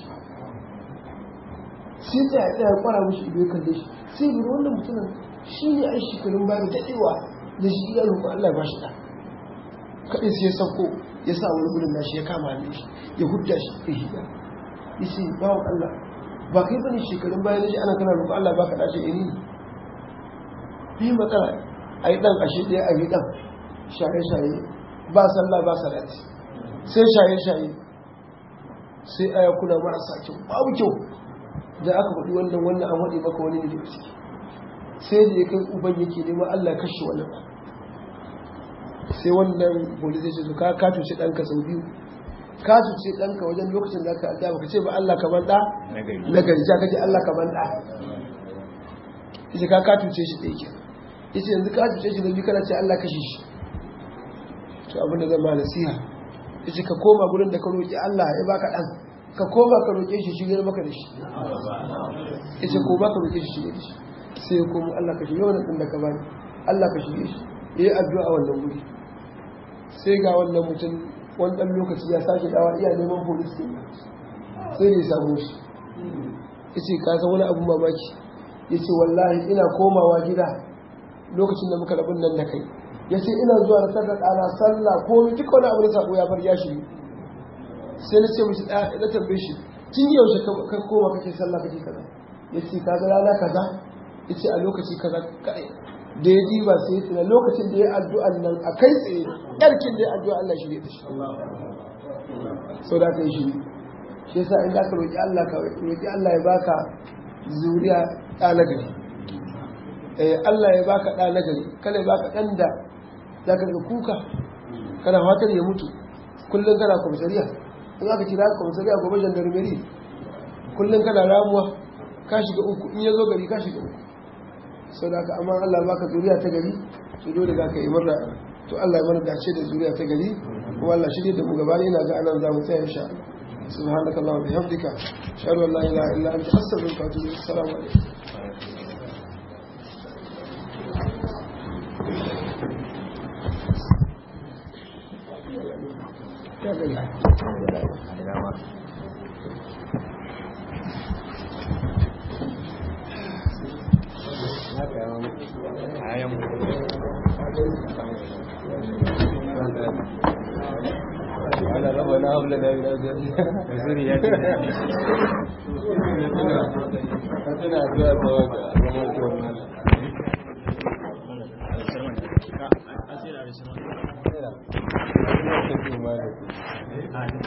sai ta yi ɗaya kwara mushi ibe kalle shi sai bi wannan mutumin shi ne ai shekarun bayan daɗewa da shi iya roƙon Allah ba shi ɗa kaɗai sai ya sauko ya sa wani gudun nashi ya kama hannun shi ya hudda shi ya hida ya ce bawon Allah ba kai bane shekarun bayan da shi ana kana roƙon Allah baka dace ini bi matsala ai dan ashe dai a yi dan shaye shaye ba sallah ba salati sai shaye shaye sai aya kula marasa kyau babu kyau da aka faɗi wannan wannan an faɗi maka wani ne da ciki sai da ya kai uban yake neman Allah ya kashe wannan sai wannan police ya ce ka ka tuce danka sau biyu ka cuce ɗanka wajen lokacin da aka adda baka ce ba Allah ka banda na gari ja kaje Allah ka banda yace ka ka cuce shi da yake yace yanzu ka cuce shi da bi kana ce Allah kashe shi to abin da zan ma nasiha yace ka koma gurin da ka roki Allah ya baka dan ka koma ka roke shi shigar maka da shi yace ko baka roke shi shigar da shi sai ko mu Allah ka shige wannan din da ka bani Allah ka shige shi yayi addu'a wannan guri sai ga wannan mutum wani ɗan lokaci ya sake dawa iya neman polis ɗin sai da ya samu shi ya ce ka san wani abin mamaki ya ce wallahi ina komawa gida lokacin da muka rabin nan da kai ya ce ina zuwa da sarda ɗana sallah ko duka wani abu da sabo ya bar ya shiri sai na ce mishi ɗaya na tambaye shi tun yaushe ka koma kake sallah kake kaza ya ce ka ga rana kaza ya ce a lokaci kaza kai da ya diba sai ya tuna lokacin da ya addu'an nan a kai tsaye yarkin da ya addu'a Allah shi ne da shi sau da ka yi shi shi yasa in za ka roƙi Allah ka roƙi Allah ya baka zuriya ɗa na gari Allah ya baka ɗa na gari kada ya baka ɗan da za ka ga kuka kana fatar ya mutu kullum kana komisariya in aka kira ka komisariya gobe jandarmeri kullum kana ramuwa ka shiga uku in ya zo gari ka shiga uku sau da amma Allah baka zuriya ta gari su dole za ka yi murna to Allah ya mana dace da zuriya ta gari kuma Allah shirye da mu gaba ina ga anan za mu tsaya insha Allah subhanaka allahumma bihamdika ashhadu an la ilaha illa anta astaghfiruka wa atubu ilaik assalamu alaikum أنا ربنا هب لنا من ذريتنا أتنا أدعاء بوجه